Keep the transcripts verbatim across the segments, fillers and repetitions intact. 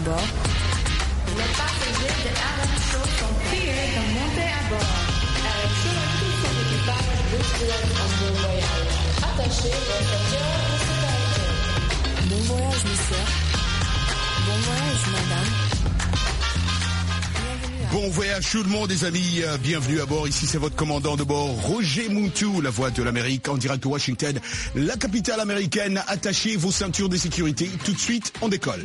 bord. Les passagers de Aaron Show sont priés de monter à bord. Aaron Show et tout son équipage vous souhaitent un bon voyage. Attachez vos ceintures de sécurité. Bon voyage, monsieur. Bon voyage, madame. Bon voyage tout le monde, les amis, euh, bienvenue à bord. Ici c'est votre commandant de bord, Roger Muntu, la voix de l'Amérique, en direct de Washington, la capitale américaine. Attachez vos ceintures de sécurité, tout de suite on décolle.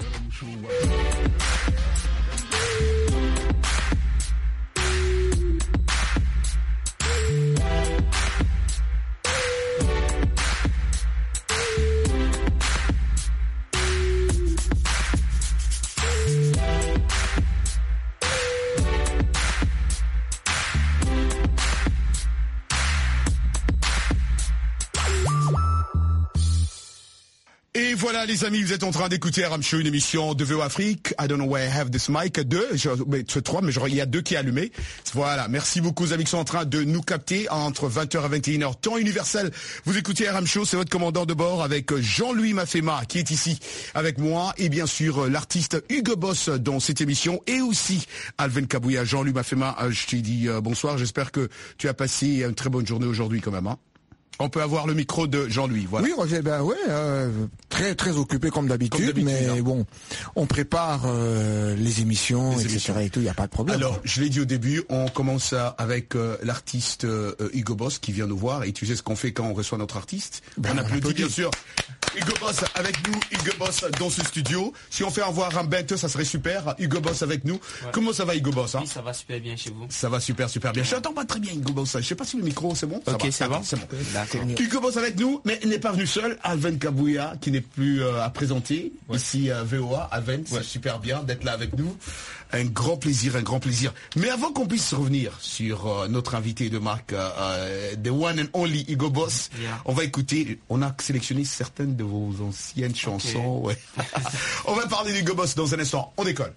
Et voilà les amis, vous êtes en train d'écouter Aram Show, une émission de V O Afrique. I don't know where I have this mic. Deux, je, c'est trois, mais je, il y a deux qui est allumé. Voilà, merci beaucoup aux amis qui sont en train de nous capter entre vingt heures et vingt et une heures, temps universel. Vous écoutez Aram Show, c'est votre commandant de bord avec Jean-Louis Mafema qui est ici avec moi et bien sûr l'artiste Hugo Boss dans cette émission et aussi Alven Kabouya. Jean-Louis Mafema, je t'ai dit euh, bonsoir, j'espère que tu as passé une très bonne journée aujourd'hui quand même, hein. On peut avoir le micro de Jean-Louis, voilà. Oui, Roger, ben ouais, euh, très très occupé comme d'habitude, mais hein. Bon, on prépare euh, les émissions, les et émissions. cetera et tout, il y a pas de problème. Alors, je l'ai dit au début, on commence avec euh, l'artiste euh, Hugo Boss qui vient nous voir, et tu sais ce qu'on fait quand on reçoit notre artiste. Ben, on applaudit bien sûr. Hugo Boss avec nous, Hugo Boss dans ce studio. Si on fait avoir un bête, ça serait super. Hugo Boss avec nous. Ouais. Comment ça va, Hugo Boss, hein? Oui, ça va super bien chez vous. Ça va super super bien. Je n'entends pas très bien, Hugo Boss. Je sais pas si le micro c'est bon. Ça ok, va. ça va. C'est bon. Hugo Boss avec nous, mais il n'est pas venu seul. Alven Kabouya qui n'est plus euh, à présenter ouais. ici à V O A. Alven, ouais. c'est super bien d'être là avec nous. Un grand plaisir, un grand plaisir. Mais avant qu'on puisse revenir sur euh, notre invité de marque, euh, the one and only Hugo Boss, yeah. on va écouter. On a sélectionné certaines de vos anciennes chansons. Okay. Ouais. On va parler d'Hugo Boss dans un instant. On décolle.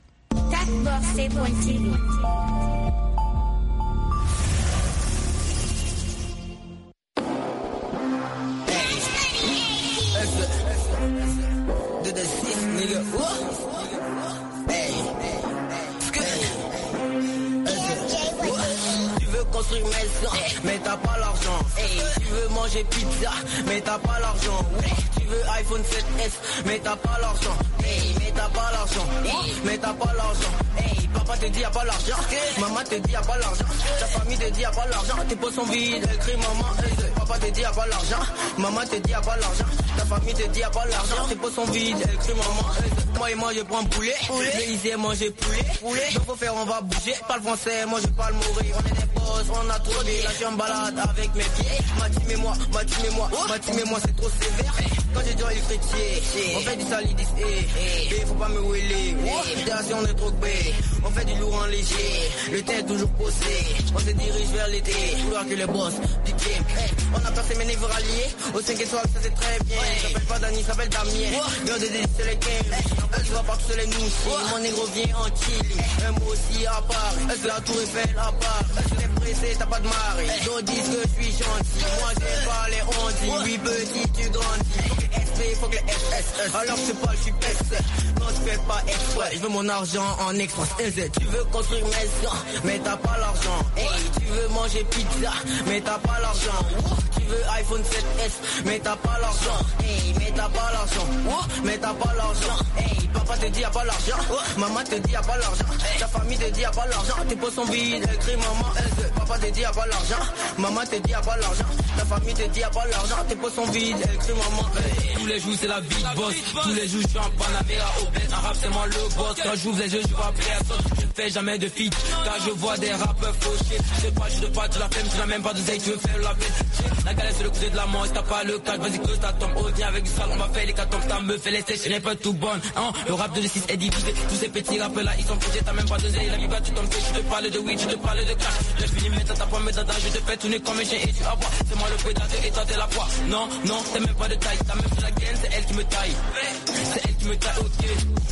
Construire maison, mais t'as pas l'argent. Hey, tu veux manger pizza, mais t'as pas l'argent. Tu veux iPhone sept S, mais t'as pas l'argent. Hey, mais t'as pas l'argent. Hey, mais t'as pas l'argent. Hey, papa te dit y'a pas l'argent. Maman te dit y'a pas l'argent. Ta famille te dit y'a pas l'argent. Tes poches sont vides, elle crie maman. Hey, papa te dit y'a pas l'argent. Maman te dit y'a pas l'argent. Ta famille te dit y'a pas l'argent. Tes poches sont vides, elle crie maman. Hey, moi et moi je prends poulet. poulet. Mais ils aiment manger poulet. poulet. Donc faut faire, on va bouger. Parle français, moi je parle mourir. On est des boss, on a trop dit. Là je suis en balade avec mes pieds. Ma team et moi, ma team et moi, ma team et moi c'est trop sévère. Quand j'ai dit il frétier, on fait du salidis, eh, eh, faut pas me wheeler. Fédération de trop bé, on fait du lourd en léger. Le temps est toujours posé, on se dirige vers l'été. Vouloir que les boss, piqué. On a passé mes niveaux ralliés, au cinq étoiles ça c'est très bien. J'appelle pas Dani, s'appelle Damien. Bien de c'est les quinze, tu vas partout sur les nous. Mon négro vient en Chili, un mot aussi à part. Est-ce que la tour Eiffel à part? Est-ce que t'es pressé, t'as pas de mari? Donc dis que je suis gentil, moi j'aime pas les on dit. Oui petit tu grandis. S P, faut que les S S S. Alors je parle, je suis S. Non, je fais pas exprès. Je veux mon argent en express. Tu veux construire maison, mais t'as pas l'argent. Hey, tu veux manger pizza, mais t'as pas l'argent. Tu veux iPhone sept S, mais t'as pas l'argent. Hey, mais t'as pas l'argent. Mais t'as pas l'argent. Hey, papa te dit y'a pas l'argent. Maman te dit y'a pas l'argent. Ta famille te dit y'a pas l'argent. Tes poches sont vides, elle crie maman. Papa te dit y'a pas l'argent. Maman te dit y'a pas l'argent. Ta famille te dit y'a pas l'argent. Tes poches sont vides, elle crie maman. Hey. Tous les jours c'est la big boss. Tous les jours je suis en Panamera au bled. En rap c'est moi le boss. Quand j'ouvre les jeux je vois personne. Je fais jamais de feat. Quand je vois des rappeurs fauchés. Je sais pas, je te pas, tu la flemme. Tu n'as même pas de zèle, tu veux faire la peine. La galère c'est le côté de la mort. Si t'as pas le cadre, vas-y que ça tombe. Oh viens avec du sale, on va faire les catombes. T'as me fait les sèches, je n'ai pas tout bonne. Hein? Le rap de six est divisé. Tous ces petits rappeurs là ils sont foutés. T'as même pas de zèle. La vie va tu tombes. Je te parle de weed, je te parle de cash. Je finis mettre ta pomme dada. Je te fais tourner comme un chien et tu aboies. C'est moi le prédateur et toi t'es la foi. Non, non, t'es même pas de taille. T'as même fait la gaine, c'est elle qui me taille. C'est elle qui me taille, ok.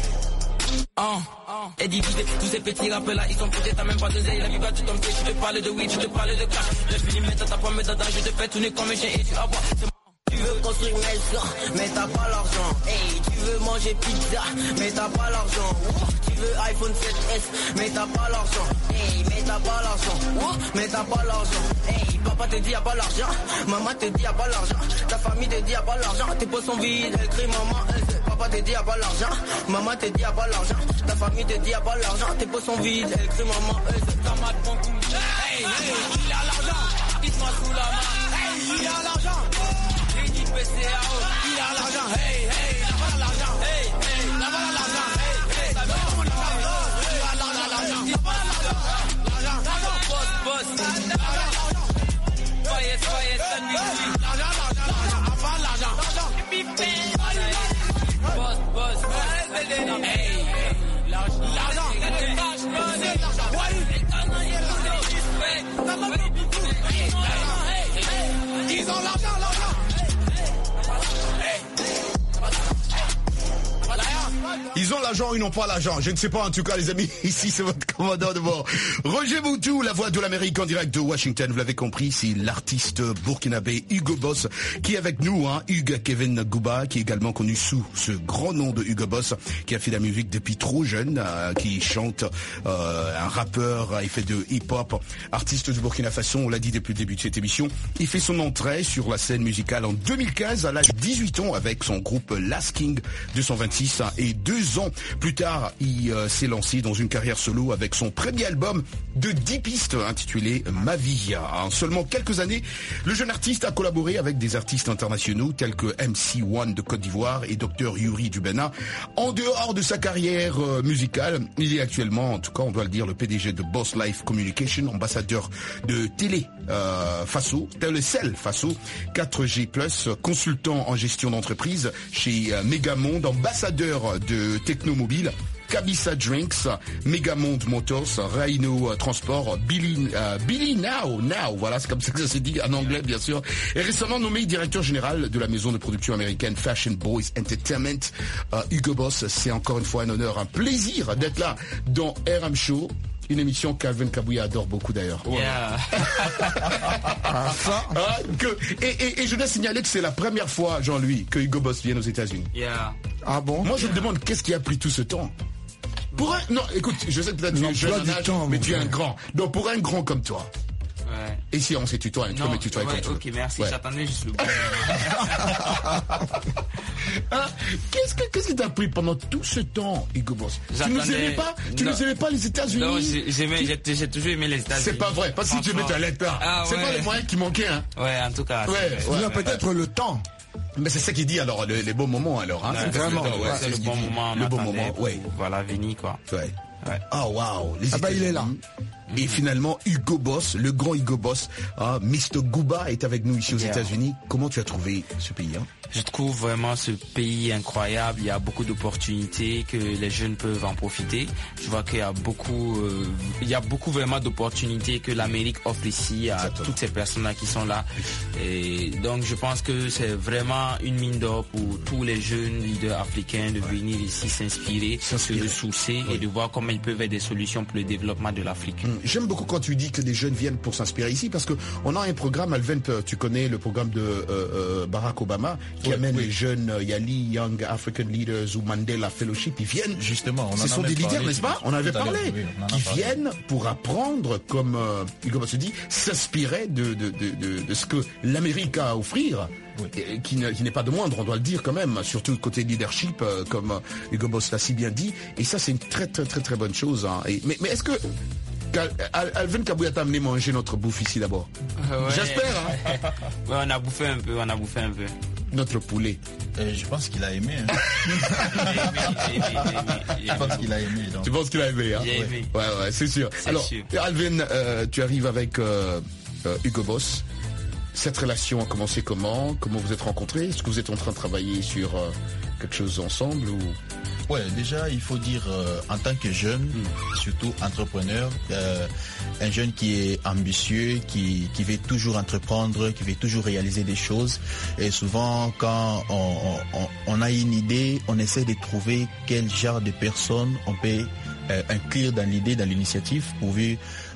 Oh, et divisé, tous ces petits rappeurs là, ils sont foutés, t'as même pas de zèle, la vie va tu tombes, je te parle de weed, je te parle de cash. Je finis mettre ta pomme dada, je te fais tourner comme un chien et tu aboies. Tu veux construire maison, mais t'as pas l'argent. Hey, tu veux manger pizza, mais t'as pas l'argent. Tu veux iPhone sept S, mais t'as pas l'argent. Hey, mais t'as pas l'argent. Mais t'as pas l'argent. Hey, papa te dit y'a pas l'argent, maman te dit y'a pas l'argent, ta famille te dit y'a pas l'argent, tes poches sont vides, elle crie maman. Papa te dit y'a pas l'argent, maman te dit y'a pas l'argent, ta famille te dit y'a pas l'argent, tes poches sont vides, elle crie maman. Camarade mon cou. Hey, hey, il a l'argent, dites-moi sous la main. Hey, il a l'argent. J'ai dit P C A O, il a l'argent. Hey, hey, la voilà l'argent. Hey, hey, la voilà l'argent. Hey, hey, la voilà l'argent. Il a l'argent, l'argent. Il a pas l'argent. L'argent, l'argent. Boss, boss. L'argent, soyez, soyez, ça nuit. L'argent, l'argent, l'argent. Avant l'argent. L'argent. Boss, boss. Hey, l'argent. L'argent. Ils ont l'argent, l'argent. Ils ont l'argent, ils n'ont pas l'argent. Je ne sais pas, en tout cas, les amis. Ici, c'est votre commandant de bord. Roger Moutou, la voix de l'Amérique en direct de Washington. Vous l'avez compris, c'est l'artiste burkinabé Hugo Boss qui est avec nous, hein. Hugues Kevin Gouba, qui est également connu sous ce grand nom de Hugo Boss, qui a fait la musique depuis trop jeune, euh, qui chante, euh, un rappeur, il fait de hip-hop, artiste du Burkina Faso, on l'a dit depuis le début de cette émission. Il fait son entrée sur la scène musicale en deux mille quinze, à l'âge de dix-huit ans, avec son groupe Last King deux cent vingt-six, hein, et deux ans plus tard, il euh, s'est lancé dans une carrière solo avec son premier album de dix pistes intitulé Ma Vie. En seulement quelques années, le jeune artiste a collaboré avec des artistes internationaux tels que M C One de Côte d'Ivoire et Docteur Yuri du Bénin. En dehors de sa carrière euh, musicale, il est actuellement, en tout cas on doit le dire, le P D G de Boss Life Communication, ambassadeur de Télé euh, Faso, Telecel Faso, quatre G plus, consultant en gestion d'entreprise chez euh, Megamonde, ambassadeur de Technomobile, Kabisa Drinks, Megamonde Motors, Rhino Transport, Billy, uh, Billy Now, Now, voilà, c'est comme ça que ça se dit en anglais, bien sûr. Et récemment nommé directeur général de la maison de production américaine Fashion Boys Entertainment. Uh, Hugo Boss, c'est encore une fois un honneur, un plaisir d'être là dans R M Show. Une émission qu'Alvin Kabouya adore beaucoup d'ailleurs. Yeah. Ça, ah, que, et, et, et je dois signaler que c'est la première fois, Jean-Louis, que Hugo Boss vient aux États-Unis. Yeah. Ah bon? Moi, je me demande qu'est-ce qui a pris tout ce temps. Pour un, non, écoute, je sais peut-être que tu es jeune en âge, mais tu es un grand. Donc pour un grand comme toi. Ouais. Et si on s'est tutoie, tu peux me tutoyer ouais, comme tu ok, veux. merci, Ouais. j'attendais juste le bon. Ah, qu'est-ce que qu'est-ce qui t'a pris pendant tout ce temps, Hugo Boss? Tu nous aimais pas? Tu non. nous aimais pas les États-Unis? Non, j'aimais, j'ai, j'ai toujours aimé les États-Unis. C'est pas vrai, pas si tu aimais ta lettre. Ah, c'est ouais. pas les moyens qui manquaient, hein. Ouais, en tout cas. Ouais, c'est ouais. Il y a peut-être le temps. Mais c'est ça qu'il dit alors, le, les bons moments alors, hein. Ouais, C'est vraiment, ouais, ouais, c'est c'est le ce bon qu'il dit. moment. on Le bon attendait moment, pour- ouais. Voilà, Vini, quoi. Ouais. Ouais. Oh waouh, les Ah bah, il est là. États-Unis. Et finalement, Hugo Boss, le grand Hugo Boss, hein, mister Gouba est avec nous ici aux Yeah. États-Unis. Comment tu as trouvé ce pays, hein? Je trouve vraiment ce pays incroyable. Il y a beaucoup d'opportunités que les jeunes peuvent en profiter. Je vois qu'il y a beaucoup, euh, il y a beaucoup vraiment d'opportunités que l'Amérique offre ici à Exactement. toutes ces personnes-là qui sont là. Et donc, je pense que c'est vraiment une mine d'or pour tous les jeunes leaders africains de venir ici s'inspirer, S'inspirer. se ressourcer et de voir comment ils peuvent être des solutions pour le développement de l'Afrique. J'aime beaucoup quand tu dis que des jeunes viennent pour s'inspirer ici parce que on a un programme, Alvin, tu connais le programme de euh, euh, Barack Obama qui Oui, amène oui. les jeunes, euh, Yali, Young African Leaders ou Mandela Fellowship, ils viennent. Justement, on en Ce sont avait des leaders, parlé n'est-ce pas? tout- On avait tout à l'heure, parlé. oui, on en a qui parlé. viennent pour apprendre, comme euh, Hugo se dit, s'inspirer de, de, de, de, de ce que l'Amérique a à offrir. Oui. Et qui ne- qui n'est pas de moindre, on doit le dire quand même, surtout côté leadership, euh, comme euh, Hugo Boss l'a si bien dit. Et ça, c'est une très très très très bonne chose. Hein. Et, mais mais est-ce que Al- Al- Alvin Kabouya t'a amené manger notre bouffe ici d'abord? Ouais. J'espère, hein. Ouais, on a bouffé un peu, on a bouffé un peu. Notre poulet. Euh, je pense qu'il a aimé. Hein. J'ai aimé, j'ai aimé, j'ai aimé, j'ai Je pense aimé. qu'il a aimé. Donc. Tu penses qu'il a aimé, hein? J'ai aimé. Ouais, ouais, c'est sûr. C'est Alors, sûr. Alvin, euh, tu arrives avec euh, euh, Hugo Boss. Cette relation a commencé comment? Comment vous êtes rencontrés? Est-ce que vous êtes en train de travailler sur euh, quelque chose ensemble ou... Ouais, déjà, il faut dire, euh, en tant que jeune, surtout entrepreneur, euh, un jeune qui est ambitieux, qui, qui veut toujours entreprendre, qui veut toujours réaliser des choses. Et souvent, quand on, on, on a une idée, on essaie de trouver quel genre de personnes on peut euh, inclure dans l'idée, dans l'initiative, pour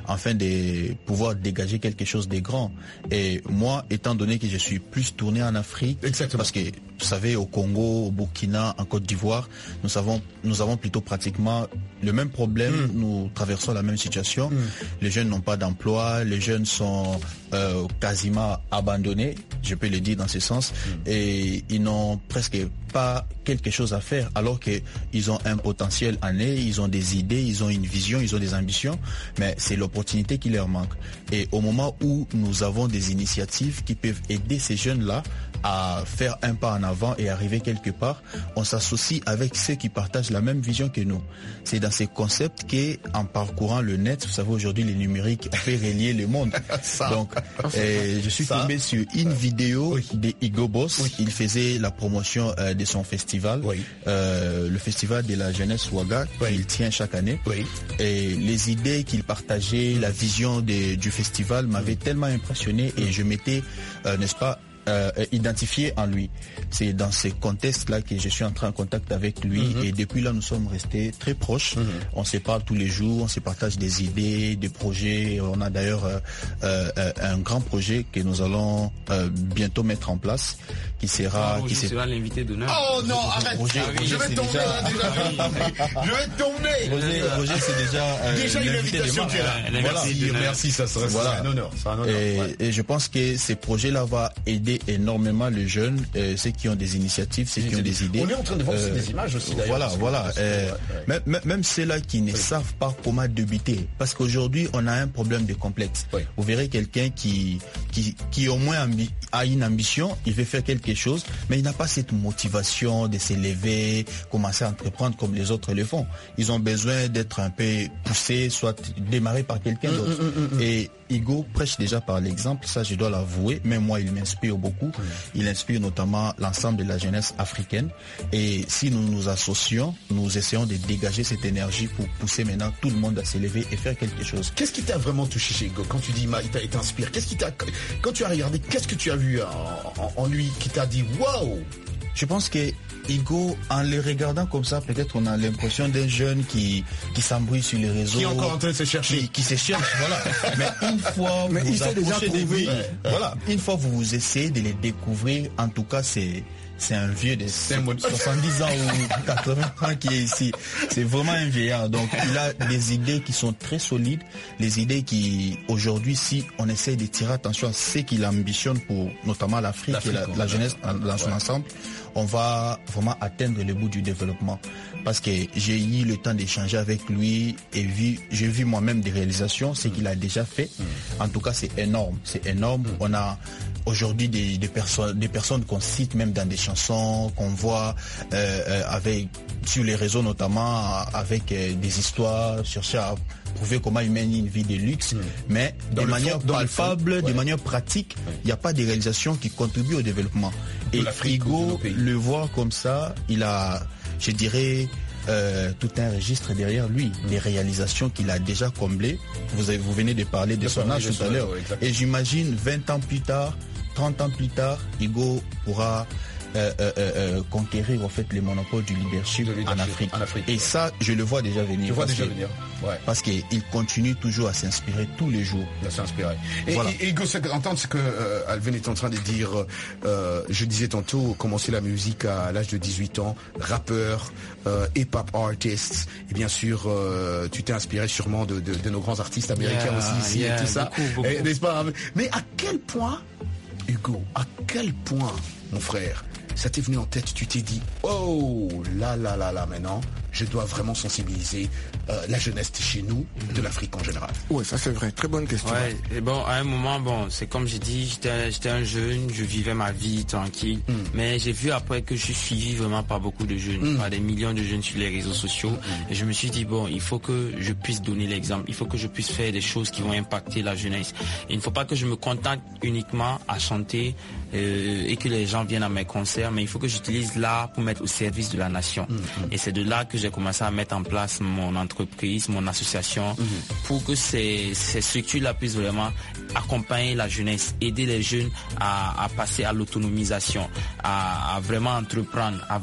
afin de pouvoir dégager quelque chose de grand. Et moi, étant donné que je suis plus tourné en Afrique, exactement, parce que vous savez, au Congo, au Burkina, en Côte d'Ivoire, nous avons, nous avons plutôt pratiquement le même problème, mmh. nous traversons la même situation. Mmh. Les jeunes n'ont pas d'emploi, les jeunes sont euh, quasiment abandonnés, je peux le dire dans ce sens, mmh. et ils n'ont presque pas quelque chose à faire, alors qu'ils ont un potentiel en eux, ils ont des idées, ils ont une vision, ils ont des ambitions, mais c'est l'opportunité qui leur manque. Et au moment où nous avons des initiatives qui peuvent aider ces jeunes-là à faire un pas en avant et arriver quelque part, on s'associe avec ceux qui partagent la même vision que nous. C'est dans ces concepts qu'en parcourant le net, vous savez, aujourd'hui le numérique fait relier le monde. Ça. Donc, euh, je suis ça. tombé sur une vidéo oui. de Igo Boss. Oui. Il faisait la promotion euh, de son festival, oui. euh, le festival de la jeunesse Ouaga, oui. qu'il tient chaque année. Oui. Et les idées qu'il partageait, la vision de, du festival m'avait oui. tellement impressionné et je m'étais, euh, n'est-ce pas, Euh, identifié en lui. C'est dans ce contexte-là que je suis entré en contact avec lui mm-hmm. et depuis là nous sommes restés très proches. Mm-hmm. On se parle tous les jours, on se partage des idées, des projets. On a d'ailleurs euh, euh, un grand projet que nous allons euh, bientôt mettre en place qui sera... Oh, qui sera l'invité d'honneur. Oh non, arrête Roger, Roger, je vais tomber déjà... là déjà. Je vais tomber Roger, Roger c'est déjà... Euh, déjà une invitation qui est là. Euh, merci, merci, ça sera voilà. un honneur. Un honneur. Et, ouais. et je pense que ces projets-là vont aider énormément les jeunes, euh, ceux qui ont des initiatives, ceux qui ont des idées. On est en train de voir euh, des images aussi d'ailleurs. Voilà, voilà. Euh, ouais. même, même ceux-là qui ne oui. savent pas comment débuter. Parce qu'aujourd'hui, on a un problème de complexe. Oui. Vous verrez quelqu'un qui, qui, qui au moins ambi- a une ambition, il veut faire quelque chose, mais il n'a pas cette motivation de s'élever, commencer à entreprendre comme les autres le font. Ils ont besoin d'être un peu poussés, soit démarrés par quelqu'un d'autre. Mm, mm, mm, Et Igo prêche déjà par l'exemple, ça je dois l'avouer, même moi il m'inspire beaucoup. Il inspire notamment l'ensemble de la jeunesse africaine. Et si nous nous associons, nous essayons de dégager cette énergie pour pousser maintenant tout le monde à s'élever et faire quelque chose. Qu'est-ce qui t'a vraiment touché chez Igo quand tu dis il t'a été inspiré? Qu'est-ce qui t'a, quand tu as regardé, qu'est-ce que tu as vu en, en, en lui qui t'a dit waouh? Je pense que Igo, en les regardant comme ça, peut-être on a l'impression d'un jeune qui, qui s'embrouille sur les réseaux. Qui est encore en train de se chercher. Qui, qui se cherche, voilà. Mais une fois Mais vous vous approchez de lui, ouais. voilà, une fois vous vous essayez de les découvrir, en tout cas c'est... C'est un vieux de soixante-dix ans ou quatre-vingts ans qui est ici. C'est vraiment un vieillard. Donc, il a des idées qui sont très solides. Les idées qui, aujourd'hui, si on essaie de tirer attention à ce qu'il ambitionne pour notamment l'Afrique, l'Afrique et la, la jeunesse dans son ouais. ensemble, on va vraiment atteindre le bout du développement. Parce que j'ai eu le temps d'échanger avec lui et vu, j'ai vu moi-même des réalisations, ce qu'il a déjà fait. Mm. En tout cas, c'est énorme. C'est énorme. Mm. On a aujourd'hui des, des personnes, des personnes qu'on cite même dans des chansons, qu'on voit euh, euh, avec sur les réseaux notamment, avec euh, des histoires, chercher à prouver comment ils mènent une vie de luxe, mmh. mais dans de manière fond, palpable, ouais. de manière pratique, il n'y a pas de réalisation qui contribue au développement. Et Igo le voit comme ça, il a, je dirais, Euh, tout un registre derrière lui, mmh. des réalisations qu'il a déjà comblées. Vous, avez, vous venez de parler de son âge tout à l'heure. Et j'imagine vingt ans plus tard, trente ans plus tard, Igo pourra euh, euh, euh, conquérir en fait les monopoles du leadership, de leadership en, Afrique. en Afrique. Et ouais. ça, je le vois déjà venir. Je vois déjà que, venir. Ouais. Parce qu'il continue toujours à s'inspirer tous les jours. À s'inspirer. Et, voilà. et, et Igo, entendre ce que euh, Alvin est en train de dire, euh, je disais tantôt, commencer la musique à l'âge de dix-huit ans, rappeur, euh, hip-hop artist, et bien sûr, euh, tu t'es inspiré sûrement de, de, de nos grands artistes américains yeah, aussi ici yeah, et tout ça. Beaucoup, beaucoup. Et, n'est-ce pas? Mais à quel point, Igo, à quel point, mon frère, ça t'est venu en tête, tu t'es dit, oh là là là là maintenant, je dois vraiment sensibiliser euh, la jeunesse chez nous, mm-hmm. de l'Afrique en général. Oui, ça c'est vrai, très bonne question. Ouais, et bon, à un moment, bon, c'est comme j'ai dit, j'étais, j'étais un jeune, je vivais ma vie tranquille, mm. mais j'ai vu après que je suis suivi vraiment par beaucoup de jeunes, mm. par des millions de jeunes sur les réseaux sociaux, mm. et je me suis dit, bon, il faut que je puisse donner l'exemple, il faut que je puisse faire des choses qui vont impacter la jeunesse. Et il ne faut pas que je me contente uniquement à chanter euh, et que les gens viennent à mes concerts, mais il faut que j'utilise l'art pour mettre au service de la nation. Mm-hmm. Et c'est de là que j'ai commencé à mettre en place mon entreprise, mon association, mm-hmm. pour que ces, ces structures-là puissent vraiment accompagner la jeunesse, aider les jeunes à, à passer à l'autonomisation, à, à vraiment entreprendre, à vraiment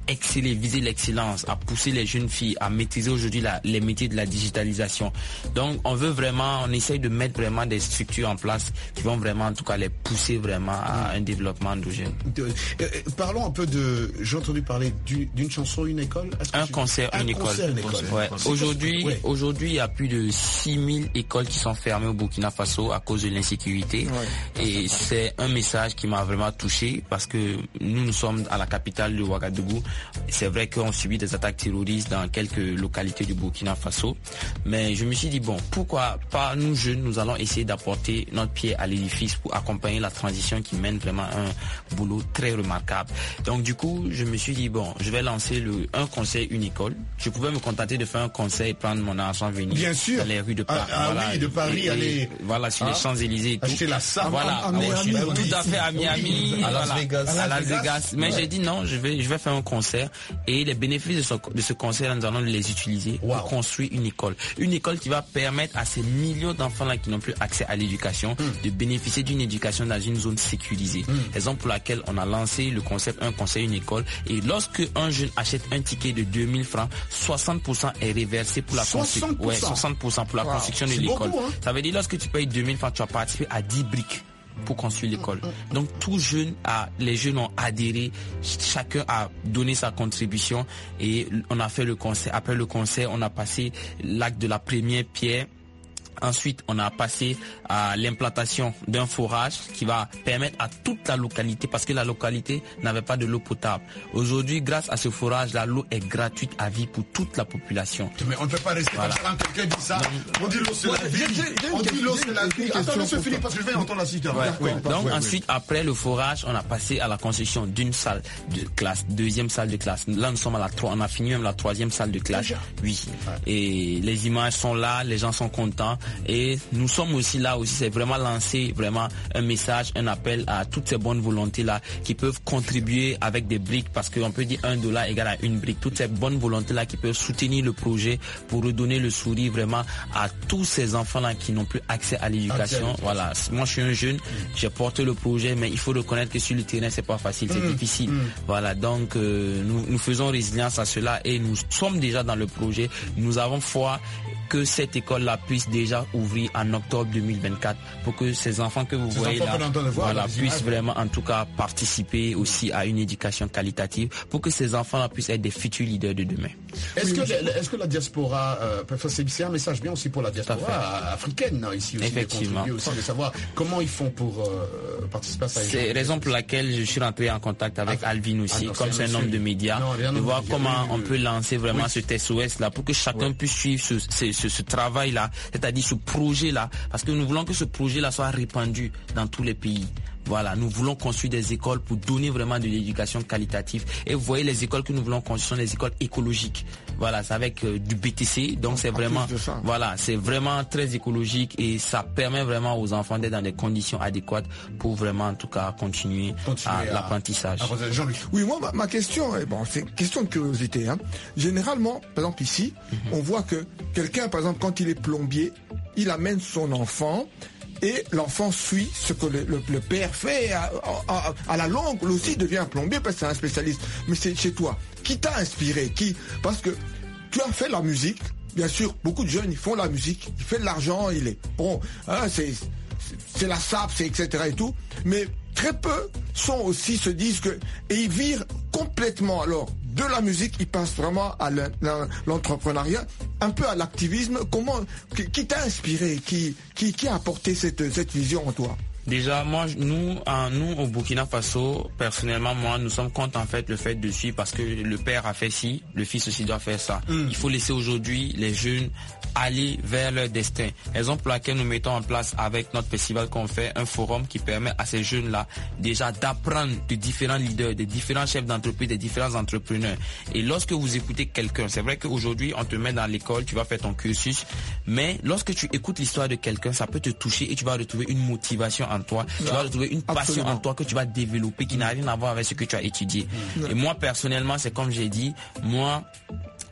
exceller, viser l'excellence, à pousser les jeunes filles à maîtriser aujourd'hui la, les métiers de la digitalisation. Donc on veut vraiment, on essaye de mettre vraiment des structures en place qui vont vraiment en tout cas les pousser vraiment à un développement endogène. De, euh, parlons un peu de, j'ai entendu parler d'une, d'une chanson, une école. Un concert, une école. Concert, une école. Ouais. Aujourd'hui, ouais. aujourd'hui, il y a plus de six mille écoles qui sont fermées au Burkina Faso à cause de l'insécurité. Ouais. Et c'est un message qui m'a vraiment touché parce que nous, nous sommes à la capitale de Ouagadougou. C'est vrai qu'on subit des attaques terroristes dans quelques localités du Burkina Faso. Mais je me suis dit, bon, pourquoi pas nous jeunes, nous allons essayer d'apporter notre pied à l'édifice pour accompagner la transition qui mène vraiment un boulot très remarquable. Donc du coup, je me suis dit, bon, je vais lancer le, un conseil, une école. Je pouvais me contenter de faire un conseil et prendre mon argent venir Bien sûr. dans les rues de Paris. Ah, ah voilà, oui, de Paris, et, aller... Voilà, sur ah, les Champs-Élysées et tout. Acheter la salle. Voilà, à, à Miami. Tout à fait, à Miami. À Las Vegas. À Las Vegas. Mais ouais. j'ai dit non, je vais, je vais faire un concert. Et les bénéfices de ce, de ce concert, nous allons les utiliser wow. pour construire une école. Une école qui va permettre à ces millions d'enfants-là qui n'ont plus accès à l'éducation mm. de bénéficier d'une éducation dans une zone sécurisée. Mm. Raison pour laquelle on a lancé le concept un conseil, une école. Et lorsque un jeune achète un ticket de deux mille francs, soixante pour cent est réversé pour la construction. Ouais, soixante pour cent pour la wow. construction de l'école. Beaucoup, hein. Ça veut dire lorsque tu payes deux mille francs, tu vas participer à dix briques pour construire l'école. Donc tout jeune a, les jeunes ont adhéré, chacun a donné sa contribution et on a fait le concert. Après le concert, on a passé l'acte de la première pierre. Ensuite, on a passé à l'implantation d'un forage qui va permettre à toute la localité, parce que la localité n'avait pas de l'eau potable. Aujourd'hui, grâce à ce forage-là, l'eau est gratuite à vie pour toute la population. Mais on ne peut pas rester voilà. Quand quelqu'un dit ça. On dit l'eau c'est la vie. On dit l'eau c'est la vie. Attends, laisse finir parce que je vais entendre la suite. Ouais. Ouais. Donc ouais, ensuite, ouais. après le forage, on a passé à la construction d'une salle de classe, deuxième salle de classe. Là, nous sommes à la trois, on a fini même la troisième salle de classe. Déjà? Oui. Ouais. Et les images sont là, les gens sont contents. Et nous sommes aussi là aussi, c'est vraiment lancer vraiment un message, un appel à toutes ces bonnes volontés là qui peuvent contribuer avec des briques, parce qu'on peut dire un dollar égale à une brique. Toutes ces bonnes volontés là qui peuvent soutenir le projet pour redonner le sourire vraiment à tous ces enfants là qui n'ont plus accès à l'éducation. Voilà, moi je suis un jeune, j'ai porté le projet, mais il faut reconnaître que sur le terrain c'est pas facile, c'est mmh, difficile. Mmh. Voilà, donc euh, nous, nous faisons résilience à cela et nous sommes déjà dans le projet. Nous avons foi que cette école-là puisse déjà ouvrir en octobre deux mille vingt-quatre pour que ces enfants que vous ces voyez là, voilà, puissent vraiment en tout cas participer aussi à une éducation qualitative pour que ces enfants-là puissent être des futurs leaders de demain. Est-ce, oui, que, est-ce que la diaspora, euh, c'est un message bien aussi pour la diaspora africaine non, ici aussi, effectivement, aussi de savoir comment ils font pour euh, participer à ça. C'est la raison pour laquelle je suis rentré en contact avec ah, Alvin aussi, ah, non, comme c'est un homme de médias, non, de voir comment on peut lancer vraiment oui. cet S O S là pour que chacun oui. puisse suivre ce, ce, ce, ce travail-là, c'est-à-dire ce projet-là, parce que nous voulons que ce projet-là soit répandu dans tous les pays. Voilà, nous voulons construire des écoles pour donner vraiment de l'éducation qualitative. Et vous voyez, les écoles que nous voulons construire sont des écoles écologiques. Voilà, c'est avec euh, du B T C, donc c'est vraiment, voilà, c'est vraiment très écologique et ça permet vraiment aux enfants d'être dans des conditions adéquates pour vraiment, en tout cas, continuer, continuer à, à l'apprentissage. À... Oui, moi, ma, ma question, est, bon, c'est une question de curiosité. Hein. Généralement, par exemple ici, mm-hmm. on voit que quelqu'un, par exemple, quand il est plombier, il amène son enfant. Et l'enfant suit ce que le, le, le père fait. À, à, à la longue, lui aussi devient plombier parce que c'est un spécialiste. Mais c'est chez toi. Qui t'a inspiré? Qui? Parce que tu as fait la musique. Bien sûr, beaucoup de jeunes, ils font la musique. Ils font de l'argent. Il est bon. Hein, c'est, c'est la sape, c'est et cetera et tout. Mais très peu sont aussi se disent que et ils virent complètement alors de la musique, ils passent vraiment à l'entrepreneuriat, un peu à l'activisme. Comment, qui, qui t'a inspiré, qui, qui, qui a apporté cette, cette vision en toi? Déjà, moi, nous, en, nous, au Burkina Faso, personnellement, moi, nous sommes contre, en fait, le fait de suivre parce que le père a fait ci, le fils aussi doit faire ça. Mm. Il faut laisser aujourd'hui les jeunes aller vers leur destin. Raison pour laquelle nous mettons en place avec notre festival qu'on fait un forum qui permet à ces jeunes-là déjà d'apprendre de différents leaders, des différents chefs d'entreprise, des différents entrepreneurs. Et lorsque vous écoutez quelqu'un, c'est vrai qu'aujourd'hui, on te met dans l'école, tu vas faire ton cursus, mais lorsque tu écoutes l'histoire de quelqu'un, ça peut te toucher et tu vas retrouver une motivation en toi. Tu vas retrouver une passion Absolument. en toi que tu vas développer qui n'a rien à voir avec ce que tu as étudié. Non. Et moi, personnellement, c'est comme j'ai dit, moi,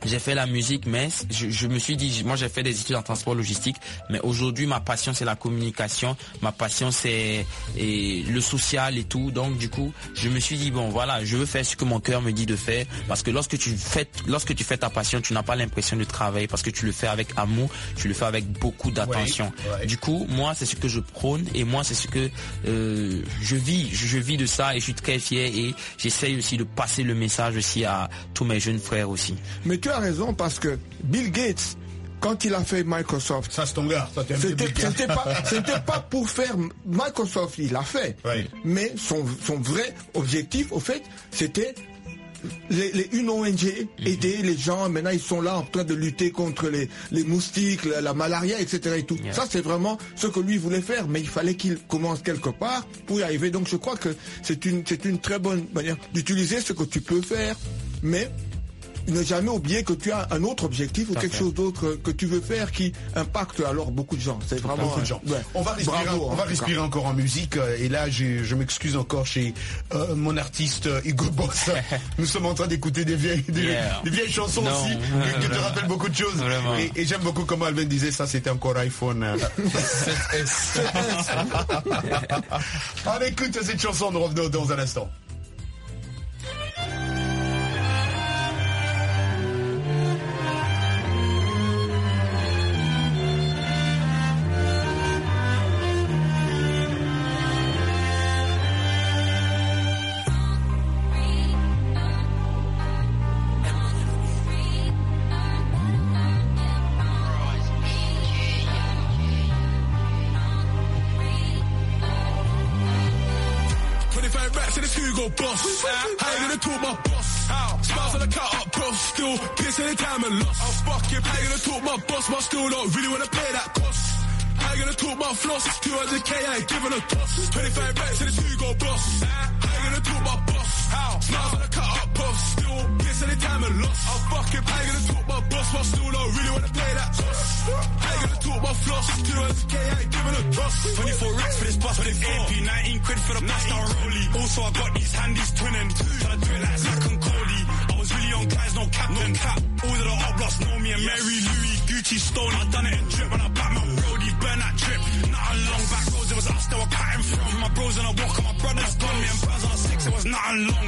j'ai fait la musique, mais je, je me suis dit, moi j'ai fait des études en transport logistique, mais aujourd'hui ma passion c'est la communication, ma passion c'est et, le social et tout. Donc du coup, je me suis dit bon voilà, je veux faire ce que mon cœur me dit de faire, parce que lorsque tu fais, lorsque tu fais ta passion, tu n'as pas l'impression de travailler, parce que tu le fais avec amour, tu le fais avec beaucoup d'attention. Ouais, ouais. Du coup, moi c'est ce que je prône et moi c'est ce que euh, je vis, je, je vis de ça et je suis très fier et j'essaye aussi de passer le message aussi à tous mes jeunes frères aussi. Mais tu as raison, parce que Bill Gates, quand il a fait Microsoft, ça c'est ton gars, ça, c'était, c'était pas, c'était pas pour faire Microsoft, il l'a fait. Ouais. Mais son, son vrai objectif, au fait, c'était les, les, une O N G, aider mm-hmm. les gens. Maintenant, ils sont là en train de lutter contre les, les moustiques, la, la malaria, et cetera. Et tout. Yeah. Ça, c'est vraiment ce que lui voulait faire, mais il fallait qu'il commence quelque part pour y arriver. Donc, je crois que c'est une, c'est une très bonne manière d'utiliser ce que tu peux faire, mais ne jamais oublier que tu as un autre objectif ou quelque chose d'autre que tu veux faire qui impacte alors beaucoup de gens. C'est vraiment beaucoup de gens. Ouais. On va respirer, Bravo, on va respirer encore en musique. Et là, j'ai, je m'excuse encore chez euh, mon artiste Hugo Boss. Nous sommes en train d'écouter des vieilles, des, yeah. des vieilles chansons non. aussi qui te rappellent beaucoup de choses. Et, et j'aime beaucoup comment Alvin disait ça. C'était encore iPhone. On écoute cette chanson. Nous revenons dans un instant. Boss. How you gonna talk my boss? How? Smiles on the cut up, bro. Still pissing the time and loss. Oh, fuck it. How you gonna talk my boss, but still don't really wanna pay that cost? How you gonna talk my floss? two hundred K, I ain't giving a toss. twenty-five racks in the Hugo Boss. How you gonna talk my boss? How? Smiles on the cut up, bro. Still pissing the time and loss. Oh, fuck it. How you gonna talk my boss, but still don't really wanna pay that cost? How you gonna talk my floss? two hundred K, I ain't giving a toss. twenty-four racks for this bus, twenty-four. A P, nineteen quid for the pasta rollie. Also, I got these handies twinning. Tryna do it like Zach and Cody. I was really on guys, no captain. No cap. All of the oblast know me and Mary, Louis, Gucci, Stone. I done it in drip when I back my roadie, burn that trip. Nothing long back roads, it was us they were cutting from. My bros on a walk and my brothers gone. Me and Buzz on a six, it was nothing long.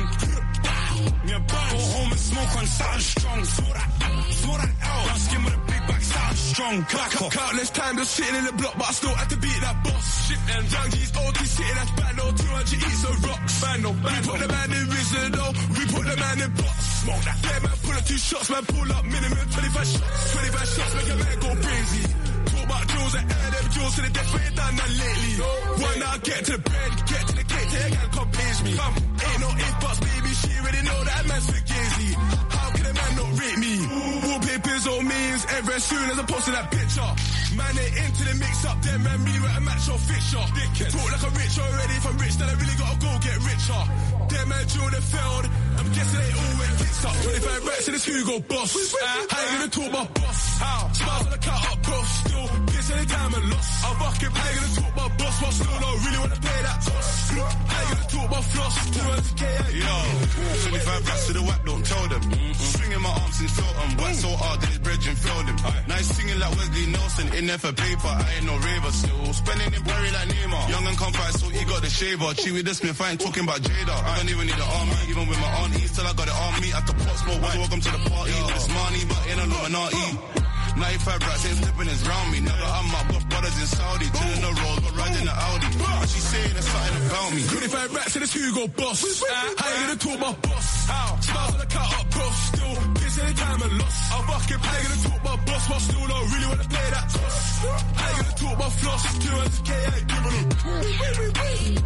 Me and Buzz go home and smoke on something strong. Smell that, smell that L. Brown skin with a big back, something strong. Clack up. Countless times just sitting in the block, but I still had to beat that boss. Shit, them young G's, O T City, that's bad, no two hundred eats of rocks. Bad, no bad. We put the man in Rizzo, though. We put the man in box. Smoke that. Yeah, man, pull up two shots, man, pull up minimum twenty-five shots. twenty-five shots, make a man go crazy. Talk about jewels and air them jewels to the death, ain't done that lately. One now, get to the bread, get to the cake, take and come page me. Come, ain't no if buts, baby, she already know that man's for Gazy. How can a man not rate me? Wallpapers or memes, ever as soon as I posted that picture. Man, they into the mix up, them man, me with a match or fixture. Talk like a rich already, if I'm rich, then I really gotta go get richer. Them man, Joe, they failed, I'm guessing they all went tits up. twenty-five racks in this Hugo Boss. How you gonna talk my boss? How? Smiles on the cut up, bro, still pissing the time and loss. I'm fucking, how you gonna talk my boss, but still don't really wanna pay that cost? How you gonna talk my floss? two hundred K, yo, twenty-five racks to the whack, don't tell them. Swinging my arms and felt them, whack so hard that his brethren failed him. Now he's singing like Wesley Nelson, in there for paper, I ain't no raver still. Spending in Barry like Neymar. Young and compact, so he got the shaver. Chewy the Smith, I ain't talking about Jada. I don't even need the army, even with my aunties, till I got it on me at the pot spot. Welcome to the party, with it's money, but in a Illuminati. ninety-five racks ain't slipping, it's round me. Now that I'm up, got brothers in Saudi, chilling the road, but riding the Audi. And she saying there's something about me. twenty-five racks in this Hugo Boss. How you gonna talk my boss? How? Smiles on the cut up, bro, still pissing the time and loss. I'm fucking, how you gonna talk my boss, but still don't really wanna pay that cost? How you gonna talk my floss? two hundred K, I ain't giving them.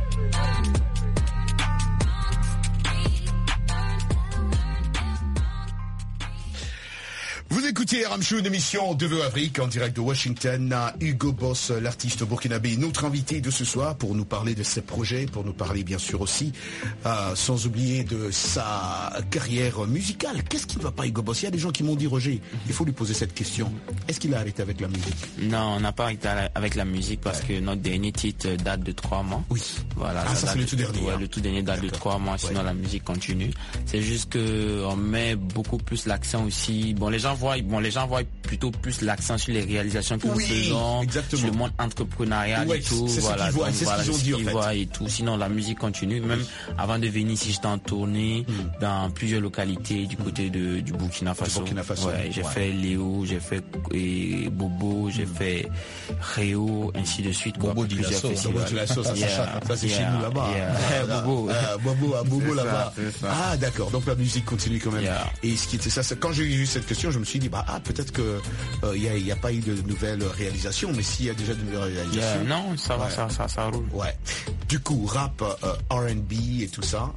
Vous écoutez écoutez Ramchou, une émission de V O Afrique en direct de Washington. Hugo Boss, l'artiste burkinabé, notre invité de ce soir pour nous parler de ses projets, pour nous parler bien sûr aussi, euh, sans oublier de sa carrière musicale. Qu'est-ce qui ne va pas, Hugo Boss? Il y a des gens qui m'ont dit, Roger, il faut lui poser cette question. Est-ce qu'il a arrêté avec la musique? Non, on n'a pas arrêté avec la musique parce ouais. que notre dernier titre date de trois mois. Oui. Voilà. Ah, ça, c'est le tout dernier. Ouais, hein. le tout dernier date de trois mois, sinon ouais. la musique continue. C'est juste que on met beaucoup plus l'accent aussi. Bon, les gens voient, bon, les gens voient plutôt plus l'accent sur les réalisations que oui, nous faisons, exactement. sur le monde entrepreneurial ouais, et tout. C'est voilà, ce qu'ils voient, c'est voilà, ce qu'ils ont dit, en fait. Et tout. Sinon, la musique continue. Même oui. avant de venir ici, j'étais en tournée mm. dans plusieurs localités du côté de, du Burkina Faso. Burkina Faso. Ouais, j'ai ouais. fait Léo, j'ai fait et Bobo, j'ai mm. fait Réo, ainsi de suite. Bobo dit la sauce. Bobo dit la sauce, ça, yeah, ça c'est yeah, chez nous là-bas. Yeah. Bobo. Bobo, à Bobo là-bas. Ah, d'accord. Donc la musique continue quand même. Yeah. Et ce qui était ça, c'est quand j'ai eu cette question, je me suis dit, bah, ah, peut-être que il euh, n'y a, a pas eu de nouvelles réalisations, mais s'il y a déjà de nouvelles réalisations. Yeah, non, ça va, ouais. ça, ça, ça roule. Ouais. Du coup, rap, euh, R and B et tout ça.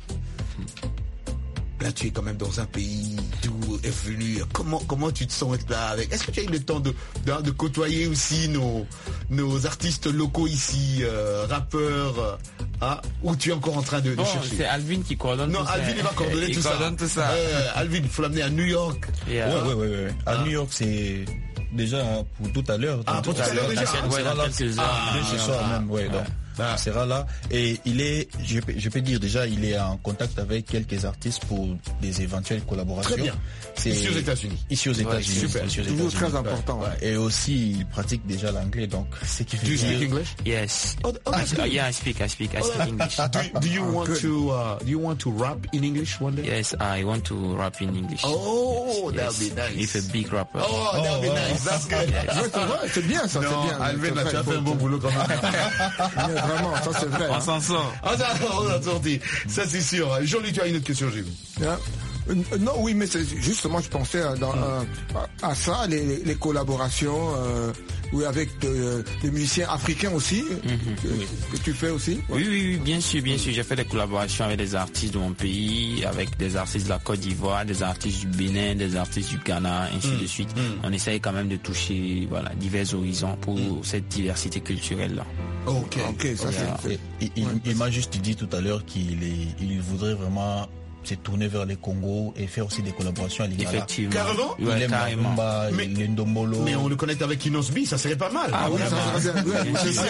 Là, tu es quand même dans un pays d'où est venu. Comment, comment tu te sens être là avec? Est-ce que tu as eu le temps de, de, de côtoyer aussi nos, nos artistes locaux ici, euh, rappeurs, euh, hein, ou tu es encore en train de, bon, de chercher? C'est Alvin qui coordonne non, tout Alvin, ça. Non, Alvin, il va coordonner il tout, coordonne ça. tout ça. Euh, Alvin, il faut l'amener à New York. Yeah. Ouais, ouais, ouais, ouais. À ah. New York, c'est déjà pour tout à l'heure. Ah, pour tout à l'heure déjà. On sera là quelques heures. Ah, ce soir même, ouais. Donc, ah. on sera là. Et il est, je peux, je peux dire déjà, il est en contact avec quelques artistes pour des éventuelles collaborations. Très bien. C'est ici aux États-Unis. Ici aux États-Unis. Ouais, super. Ici aux Toujours très important. Ouais. Ouais. Et aussi, il pratique déjà l'anglais, donc c'est qui fait. Do you speak English? Yes. Oh, oh, I, yeah, I speak. I speak. I speak English. Do, do you want good. to? Uh, do you want to rap in English one day? Yes, I want to rap in English. Oh, yes. That'd be nice. If a big rapper. Oh, that'd oh, be nice. That's good. Ouais, c'est bien, ça, c'est bien. Alvin, tu as fait un bon boulot quand même. Vraiment, ça c'est vrai. On s'en sort. On s'en sorti. Ça c'est sûr. Jean-Louis, tu as une autre question, j'ai vu. Yeah. Non, oui, mais c'est justement, je pensais à, dans, mm. à, à ça, les, les collaborations, euh, oui, avec de, des musiciens africains aussi, mm-hmm. que, oui. que tu fais aussi. Oui, oui, oui, bien sûr, bien sûr. J'ai fait des collaborations avec des artistes de mon pays, avec des artistes de la Côte d'Ivoire, des artistes du Bénin, des artistes du Ghana, ainsi mm. de suite. Mm. On essaye quand même de toucher, voilà, divers horizons pour mm. cette diversité culturelle là. Ok, ok, ça c'est. Il, il, il m'a juste dit tout à l'heure qu'il est, il voudrait vraiment se tourner vers les Congo et faire aussi des collaborations à l'Ingala. Effectivement. Carrément? Il ouais, aime carrément. Mba, mais, mais on le connecte avec Inosbi, ça serait pas mal. Ah, ah oui, ça serait bien.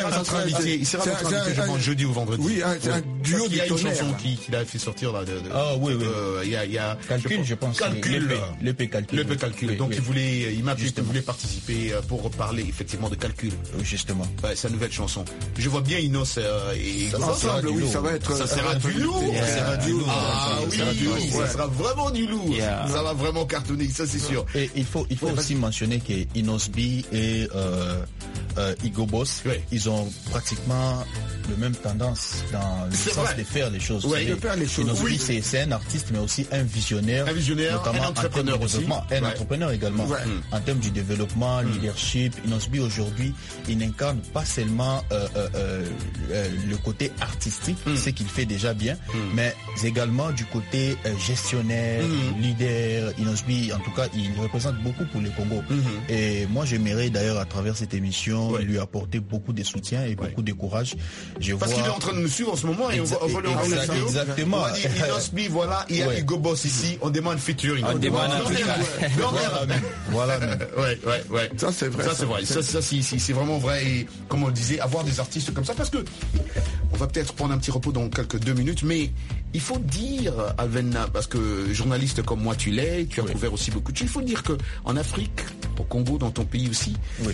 Il sera notre invité, je pense, jeudi ou vendredi. Oui, c'est un duo de tonnerre. Il y a une chanson qu'il a fait sortir là. Ah oui, oui. Il y a Calcul, je pense. Calcul. Le P calcul. Le P calcul. Donc il voulait, il m'a dit qu'il voulait participer pour parler effectivement de calcul. Justement. Sa nouvelle chanson. Je vois bien Inos et ensemble, oui, ça va être. Ça sera du lourd. Ça sera du lourd. Ah oui, ça sera vraiment du lourd. Yeah. Ça va vraiment cartonner, ça c'est sûr. Et il faut, il faut ouais, aussi mentionner que Inosbi et euh, euh, Hugo Boss, ouais. ils ont pratiquement le même tendance dans le sens vrai. de faire les choses. Ouais, de faire les choses. Inosbi, oui. c'est un artiste, mais aussi un visionnaire. Un visionnaire, notamment un entrepreneur en aussi. Un ouais. entrepreneur également. Ouais. En termes du développement, mm. leadership, Inosbi aujourd'hui, il n'incarne pas seulement euh, euh, euh, le côté artistique, mm. ce qu'il fait déjà bien, mm. mais également du côté euh, gestionnaire, mm. leader. Inosbi, en tout cas, il représente beaucoup pour le Congo. Mm-hmm. Et moi, j'aimerais d'ailleurs à travers cette émission ouais. lui apporter beaucoup de soutien et ouais. beaucoup de courage. Je Parce vois... qu'il est en train de nous suivre en ce moment et on va, on va le rendre exact, vidéo. Exactement. On va dire Inosbi, voilà, il y a ouais. Hugo Boss ici, on demande featuring. On demande un Voilà. Ouais, ouais, ouais. Ça c'est vrai. Ça c'est vrai. Ça, ça c'est vraiment vrai. Et comme on le disait, avoir des artistes comme ça, parce que on va peut-être prendre un petit repos dans quelques deux minutes, mais il faut dire, Alvin, parce que journaliste comme moi tu l'es, tu as oui. couvert aussi beaucoup de choses, il faut dire que en Afrique, au Congo, dans ton pays aussi, oui.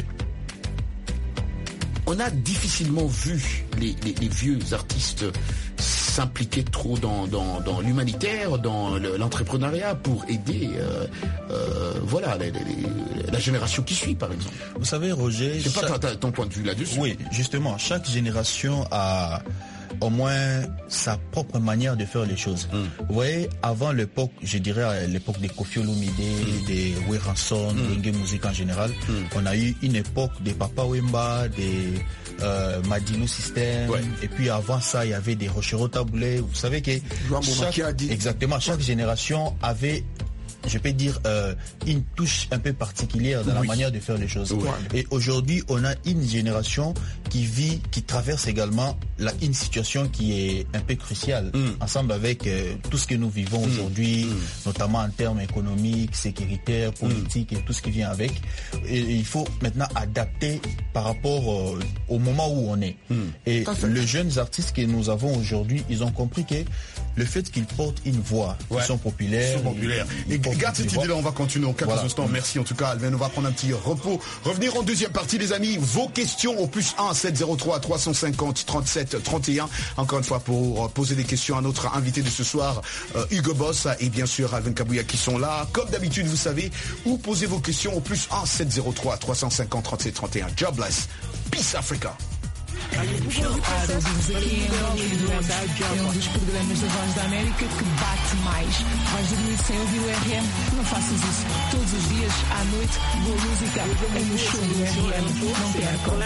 on a difficilement vu les, les, les vieux artistes s'impliquer trop dans, dans, dans l'humanitaire, dans l'entrepreneuriat pour aider euh, euh, voilà, les, les, la génération qui suit, par exemple. Vous savez, Roger... Je sais chaque... pas ton point de vue là-dessus. Oui, justement, chaque génération a au moins sa propre manière de faire les choses. Mm. Vous voyez, avant l'époque, je dirais à l'époque des Koffi Olomide, mm. des Weranson, mm. Wenge Music en général, mm. on a eu une époque des Papa Wemba, des euh, Madilu System, ouais. et puis avant ça, il y avait des Rochero Taboulé. Vous savez que chaque, exactement, chaque génération avait je peux dire, euh, une touche un peu particulière dans oui. la manière de faire les choses. Ouais. Et aujourd'hui, on a une génération qui vit, qui traverse également la, une situation qui est un peu cruciale, mm. ensemble avec euh, tout ce que nous vivons mm. aujourd'hui, mm. notamment en termes économiques, sécuritaires, politiques mm. et tout ce qui vient avec. Et, et il faut maintenant adapter par rapport euh, au moment où on est. Mm. Et les jeunes artistes que nous avons aujourd'hui, ils ont compris que le fait qu'ils portent une voix, ouais. ils sont populaires. Ils sont populaires. Et, et garde cette idée-là, on va continuer en quelques voilà. instants. Merci en tout cas, Alvin. On va prendre un petit repos. Revenir en deuxième partie, les amis. Vos questions au plus un sept zéro trois trois cent cinquante trente-sept trente et un. Encore une fois, pour poser des questions à notre invité de ce soir, euh, Hugo Boss et bien sûr Alvin Kabouya qui sont là. Comme d'habitude, vous savez, où posez vos questions au plus un sept zéro trois trois cent cinquante trente-sept trente et un. Jobless. Peace Africa. É um dos programas da Voz da América que bate mais. Vais dormir sem ouvir o R M? Não faças isso. Todos os dias, à noite, boa música é no show do R M. Não percam.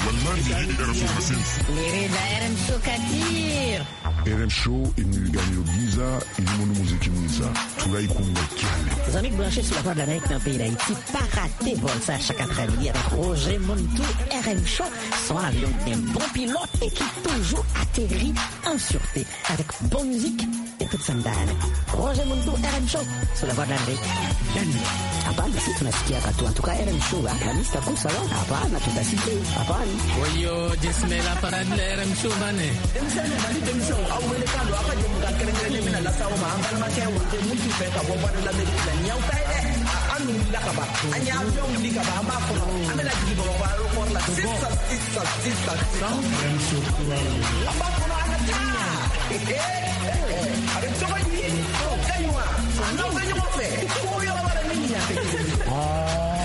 R M Show Katir. R M Show imnigano giza ilimono muziki mwiza tulaikunga kiale. Les amis branchés sur la Voix de l'Amérique dans le pays d'Haïti, pas rater vol ça chaque après-midi avec Roger Montou. R M Show, son avion d'un bon pilote et qui toujours atterrit en sûreté avec bonne musique et toute sa mdane. Roger Montou, R M Show sur la Voix de l'Amérique. Hapana, si tunasikia watu en tout cas R M Show Alhamisi takuwa salon. Hapana, tutasikia. Hapana. Wayo jismela parade R M Show bane. Demsana bali demso au wele kando hapa je mga kerengere mina la sawa maangal make wote mutu feta bo bana la Amerika nyau tai eh anu lakaba anya avion likaba amba ko amela jibo ba ro por la sisa sisa sisa R M Show amba ko ana tinya eh eh are to bani ko kaiwa ando venyo mofe ko yo ba la niña ah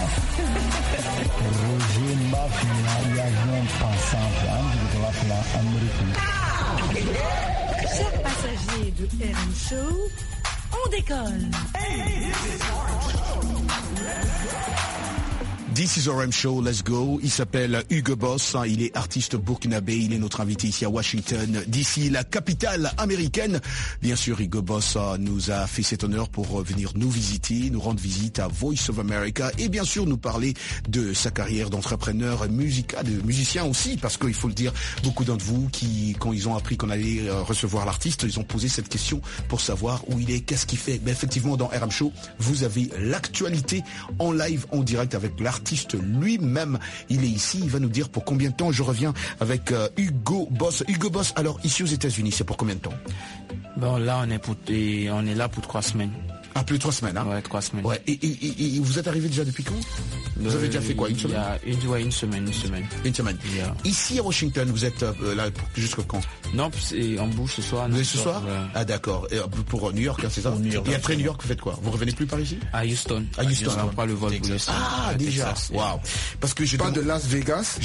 Roger Mafia y avion passant de la plan américaine. Chers passagers de R M Show, on décolle. This is R M Show, let's go. Il s'appelle Hugo Boss, il est artiste burkinabé, il est notre invité ici à Washington, d'ici la capitale américaine. Bien sûr, Hugo Boss nous a fait cet honneur pour venir nous visiter, nous rendre visite à Voice of America et bien sûr nous parler de sa carrière d'entrepreneur musical, de musicien aussi, parce qu'il faut le dire, beaucoup d'entre vous qui, quand ils ont appris qu'on allait recevoir l'artiste, ils ont posé cette question pour savoir où il est, qu'est-ce qu'il fait. Ben effectivement, dans R M Show, vous avez l'actualité en live, en direct avec l'artiste lui-même. Il est ici, il va nous dire pour combien de temps. Je reviens avec euh, Hugo Boss. Hugo Boss, alors ici aux États-Unis, c'est pour combien de temps? Bon, là, on est, pour, et on est là pour trois semaines. Ah, plus de trois semaines, hein? Ouais, trois semaines. Ouais. Et, et, et, et vous êtes arrivé déjà depuis quand? Vous avez déjà fait quoi? Une semaine? Il y a une, ouais, une semaine, une semaine. Une semaine. Yeah. Ici à Washington, vous êtes euh, là jusqu'à quand? Non, c'est en bouche ce soir. Vous êtes ce soir? Ouais. Ah d'accord. Et pour New York, hein, c'est ça? New York, et après New York, vous faites quoi? Vous revenez plus par ici? À Houston. À Houston. On prend le vol pour Houston. Ah, déjà. Waouh. Parce que j'ai pas de Las Vegas.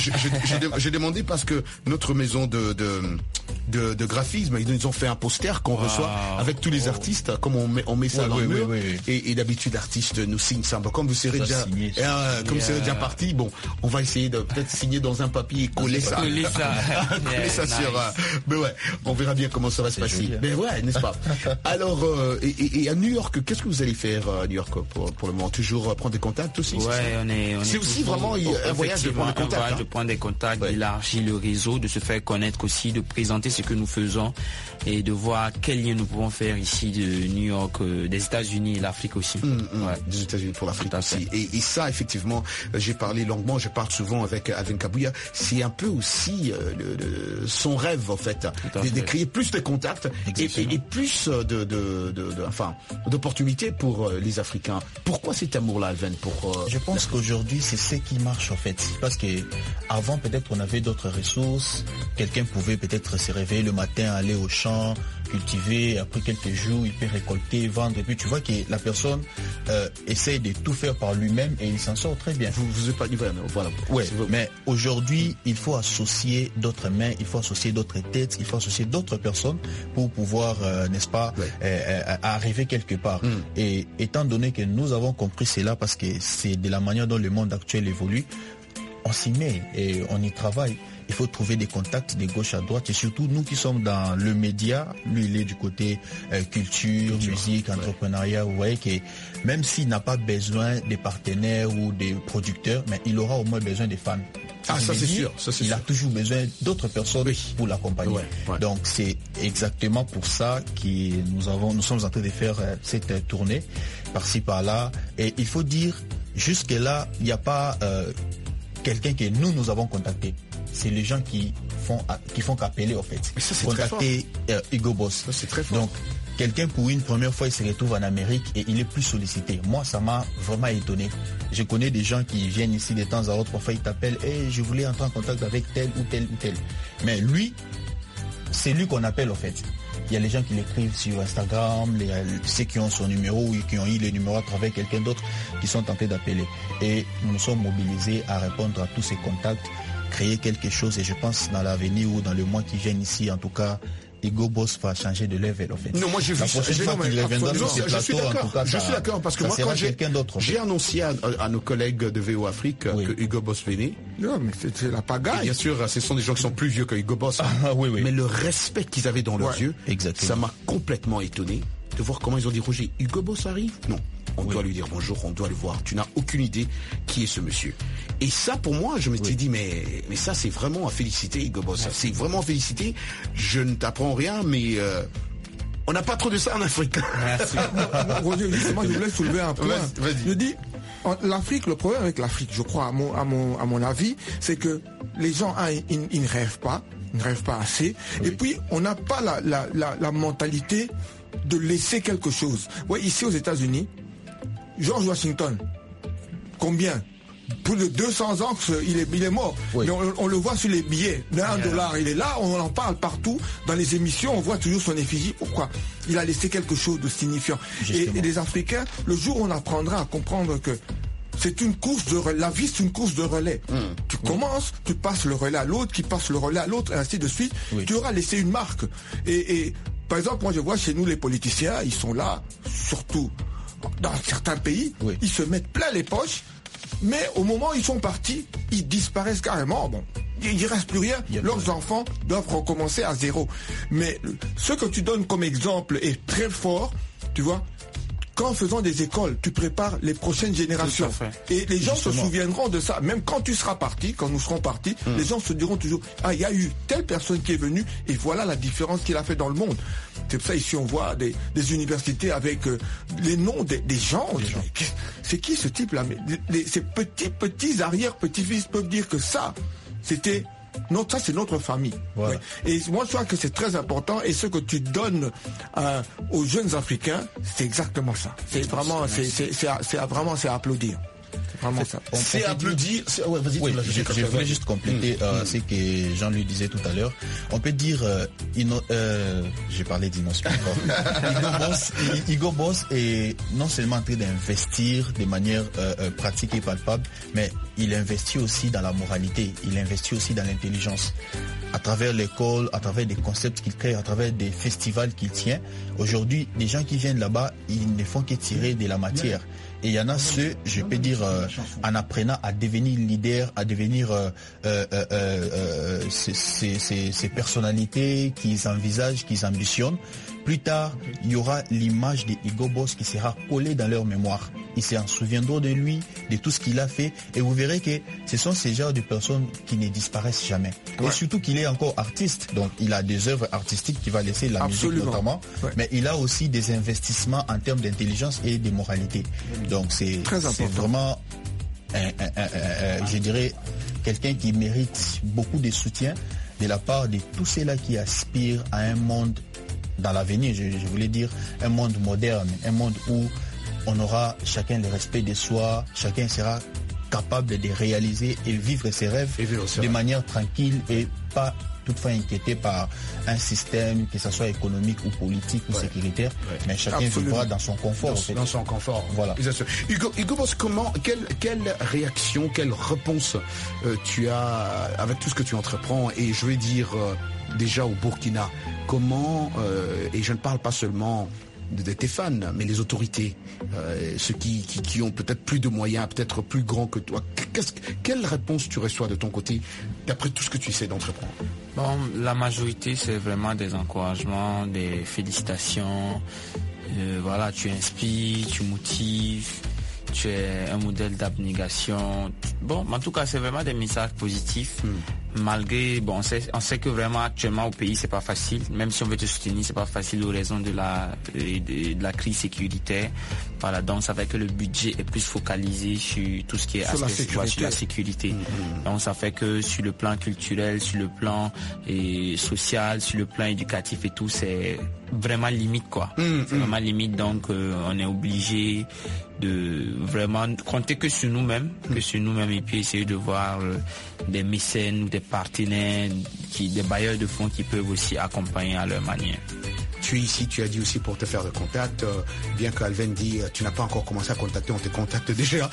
J'ai demandé parce que notre maison de de de, de graphisme, ils nous ont fait un poster qu'on wow. reçoit avec tous les artistes, comme on met on met ça ouais, dans oui, le mur. Oui, oui, oui. Et, et d'habitude, l'artiste nous signe ça. Bon, comme vous serez déjà, signé, euh, comme yeah. vous serez déjà parti, bon, on va essayer de peut-être signer dans un papier et coller ça. Coller ça. coller yeah, ça nice. sur. Euh, mais ouais, on verra bien comment ça va se passer. Joli, hein. Mais ouais, n'est-ce pas? Alors, euh, et, et à New York, qu'est-ce que vous allez faire à New York pour, pour le moment? Toujours euh, prendre des contacts aussi? Ouais, on est. C'est aussi vraiment un voyage de prendre des contacts. Un voyage hein. de prendre des contacts, ouais. d'élargir le réseau, de se faire connaître aussi, de présenter ce que nous faisons et de voir quel lien nous pouvons faire ici de New York, euh, des États-Unis et l'Afrique aussi. Mmh, mmh, ouais. Des États-Unis pour l'Afrique aussi. Et, et ça, effectivement, j'ai parlé longuement, je parle souvent avec Alvin Kabouya. C'est un peu aussi euh, le, le, son rêve, en fait, de, de créer plus de contacts et, et, et plus de, de, de, de enfin, d'opportunités pour euh, les Africains. Pourquoi cet amour-là, Alvin, pour euh, Je pense qu'aujourd'hui, c'est ce qui marche, en fait. Parce que avant, peut-être, on avait d'autres ressources. Quelqu'un pouvait peut-être se réveiller le matin, aller au champ, cultiver, après quelques jours, il peut récolter, vendre, et puis tu vois que la personne euh, essaye de tout faire par lui-même et il s'en sort très bien. Vous vous êtes pas voilà. Ouais, mais aujourd'hui, il faut associer d'autres mains, il faut associer d'autres têtes, il faut associer d'autres personnes pour pouvoir, euh, n'est-ce pas, ouais. euh, euh, arriver quelque part. Mm. Et étant donné que nous avons compris cela, parce que c'est de la manière dont le monde actuel évolue, on s'y met et on y travaille. il faut trouver des contacts de gauche à droite et surtout nous qui sommes dans le média, lui il est du côté euh, culture, culture, musique, ouais. entrepreneuriat, vous voyez que même s'il n'a pas besoin des partenaires ou des producteurs, mais il aura au moins besoin des fans. Ah, ça c'est sûr. Ça, c'est il sûr. a toujours besoin d'autres personnes oui. pour l'accompagner. Ouais, ouais. Donc c'est exactement pour ça que nous avons, nous sommes en train de faire euh, cette euh, tournée par-ci par-là. Et il faut dire, jusque là, il n'y a pas euh, quelqu'un que nous nous avons contacté. C'est les gens qui font qui font qu'appeler en fait. Mais ça c'est contacter très fort. Euh, Hugo Boss. Ça c'est très fort. Donc quelqu'un pour une première fois il se retrouve en Amérique et il est plus sollicité. Moi ça m'a vraiment étonné. Je connais des gens qui viennent ici de temps à autre, parfois ils t'appellent, hey, je voulais entrer en contact avec tel ou tel ou tel. Mais lui, c'est lui qu'on appelle en fait. Il y a les gens qui l'écrivent sur Instagram, les, ceux qui ont son numéro ou qui ont eu le numéro à travers quelqu'un d'autre qui sont tentés d'appeler. Et nous nous sommes mobilisés à répondre à tous ces contacts, créer quelque chose et je pense dans l'avenir ou dans le mois qui viennent ici, en tout cas, Hugo Boss va changer de level en fait. Non, moi j'ai vu la prochaine ça. fois qu'il reviendra sur ces plateaux, en tout cas, je suis d'accord parce que moi quand j'ai j'ai annoncé à, à nos collègues de V O Afrique oui. que Hugo Boss venait. Non, mais c'est la pagaille. Et bien sûr, ce sont des gens qui sont plus vieux que Hugo Boss. Ah, oui, oui. Mais le respect qu'ils avaient dans leurs ouais. yeux, exactement. Ça m'a complètement étonné de voir comment ils ont dit Roger, Hugo Boss arrive. Non. On oui. doit lui dire bonjour, on doit le voir. Tu n'as aucune idée qui est ce monsieur. Et ça, pour moi, je me suis oui. dit, mais, mais ça, c'est vraiment à féliciter, Hugo Boss. C'est vraiment à féliciter. Je ne t'apprends rien, mais euh, on n'a pas trop de ça en Afrique. Roger, justement, je voulais soulever un point. Vas-y. Je dis, l'Afrique, le problème avec l'Afrique, je crois, à mon, à mon, à mon avis, c'est que les gens, hein, ils, ils ne rêvent pas, ils ne rêvent pas assez. Oui. Et puis, on n'a pas la, la, la, la mentalité de laisser quelque chose. Ouais, ici aux États-Unis, George Washington, combien? Plus de deux cents ans qu'il est, il est mort. Oui. On, on le voit sur les billets de un dollar. Il est là, on en parle partout. Dans les émissions, on voit toujours son effigie. Pourquoi? Il a laissé quelque chose de signifiant. Et, et les Africains, le jour où on apprendra à comprendre que c'est une course de relais. La vie, c'est une course de relais. Mmh. Tu oui. commences, tu passes le relais à l'autre, qui passe le relais à l'autre, et ainsi de suite. Oui. Tu auras laissé une marque. Et, et par exemple, moi, je vois chez nous les politiciens, ils sont là, surtout dans certains pays, oui. ils se mettent plein les poches, mais au moment où ils sont partis, ils disparaissent carrément. Bon, il ne reste plus rien. Leurs enfants doivent recommencer à zéro. Mais ce que tu donnes comme exemple est très fort, tu vois. Qu'en faisant des écoles, tu prépares les prochaines générations. Et les gens Justement. se souviendront de ça. Même quand tu seras parti, quand nous serons partis, hum. les gens se diront toujours, ah, il y a eu telle personne qui est venue et voilà la différence qu'il a fait dans le monde. C'est pour ça ici on voit des, des universités avec euh, les noms des, des gens. gens. C'est qui ce type-là? Mais les, ces petits, petits arrière-petits-fils peuvent dire que ça, c'était... Non, ça c'est notre famille. Voilà. Ouais. Et moi je crois que c'est très important et ce que tu donnes euh, aux jeunes Africains, c'est exactement ça. C'est vraiment, c'est, c'est, c'est, c'est vraiment, c'est à applaudir. Vraiment ça. C'est applaudir. Ouais, vas-y, oui, je, je, je voulais juste compléter mmh. euh, mmh. ce que Jean-Louis disait tout à l'heure. On peut dire, euh, inno, euh, j'ai parlé d'innovation encore. Hugo Boss, Hugo Boss est non seulement en train d'investir de manière euh, euh, pratique et palpable, mais il investit aussi dans la moralité, il investit aussi dans l'intelligence. À travers l'école, à travers des concepts qu'il crée, à travers des festivals qu'il tient. Aujourd'hui, les gens qui viennent là-bas, ils ne font que tirer de la matière. Et il y en a ceux, je peux dire, euh, en apprenant à devenir leader, à devenir euh, euh, euh, euh, ces, ces, ces, ces personnalités qu'ils envisagent, qu'ils ambitionnent. Plus tard, il y aura l'image de Hugo Boss qui sera collée dans leur mémoire. Ils s'en souviendront de lui, de tout ce qu'il a fait. Et vous verrez que ce sont ces genres de personnes qui ne disparaissent jamais. Ouais. Et surtout qu'il est encore artiste. Donc, il a des œuvres artistiques qui va laisser la Absolument. musique notamment. Ouais. Mais il a aussi des investissements en termes d'intelligence et de moralité. Donc, c'est, c'est vraiment, un, un, un, un, je dirais, quelqu'un qui mérite beaucoup de soutien de la part de tous ceux-là qui aspirent à un monde dans l'avenir, je, je voulais dire un monde moderne, un monde où on aura chacun le respect de soi, chacun sera capable de réaliser et vivre ses rêves vivre de manière tranquille et pas toutefois inquiété par un système, que ce soit économique ou politique ou ouais. sécuritaire, ouais. mais chacun Absolument. vivra dans son confort. Dans, en fait. dans son confort. Voilà. Hugo, Hugo Boss, comment, quelle, quelle réaction, quelle réponse euh, tu as avec tout ce que tu entreprends? Et je vais dire euh, déjà au Burkina, comment, euh, et je ne parle pas seulement de, de tes fans, mais les autorités, euh, ceux qui, qui, qui ont peut-être plus de moyens, peut-être plus grands que toi. Qu'est-ce, quelle réponse tu reçois de ton côté, d'après tout ce que tu essaies d'entreprendre? Bon, la majorité, c'est vraiment des encouragements, des félicitations. Euh, voilà, tu inspires, tu motives, tu es un modèle d'abnégation. Bon, en tout cas, c'est vraiment des messages positifs. Mm. Malgré, bon, on sait, on sait que vraiment actuellement au pays, c'est pas facile. Même si on veut te soutenir, c'est pas facile aux raisons de la, de, de la crise sécuritaire. Voilà, donc ça fait que le budget est plus focalisé sur tout ce qui est sur, aspect, la, sur la sécurité. Mm-hmm. Donc ça fait que sur le plan culturel, sur le plan et, social, sur le plan éducatif et tout, c'est vraiment limite quoi. Mm-hmm. C'est vraiment limite, donc euh, on est obligé de vraiment compter que sur nous-mêmes, mm-hmm. que sur nous-mêmes et puis essayer de voir euh, des mécènes ou des partenaires, qui, des bailleurs de fonds qui peuvent aussi accompagner à leur manière. Tu es ici, tu as dit aussi pour te faire de contact, euh, bien qu'Alvin dit euh, tu n'as pas encore commencé à contacter, on te contacte déjà,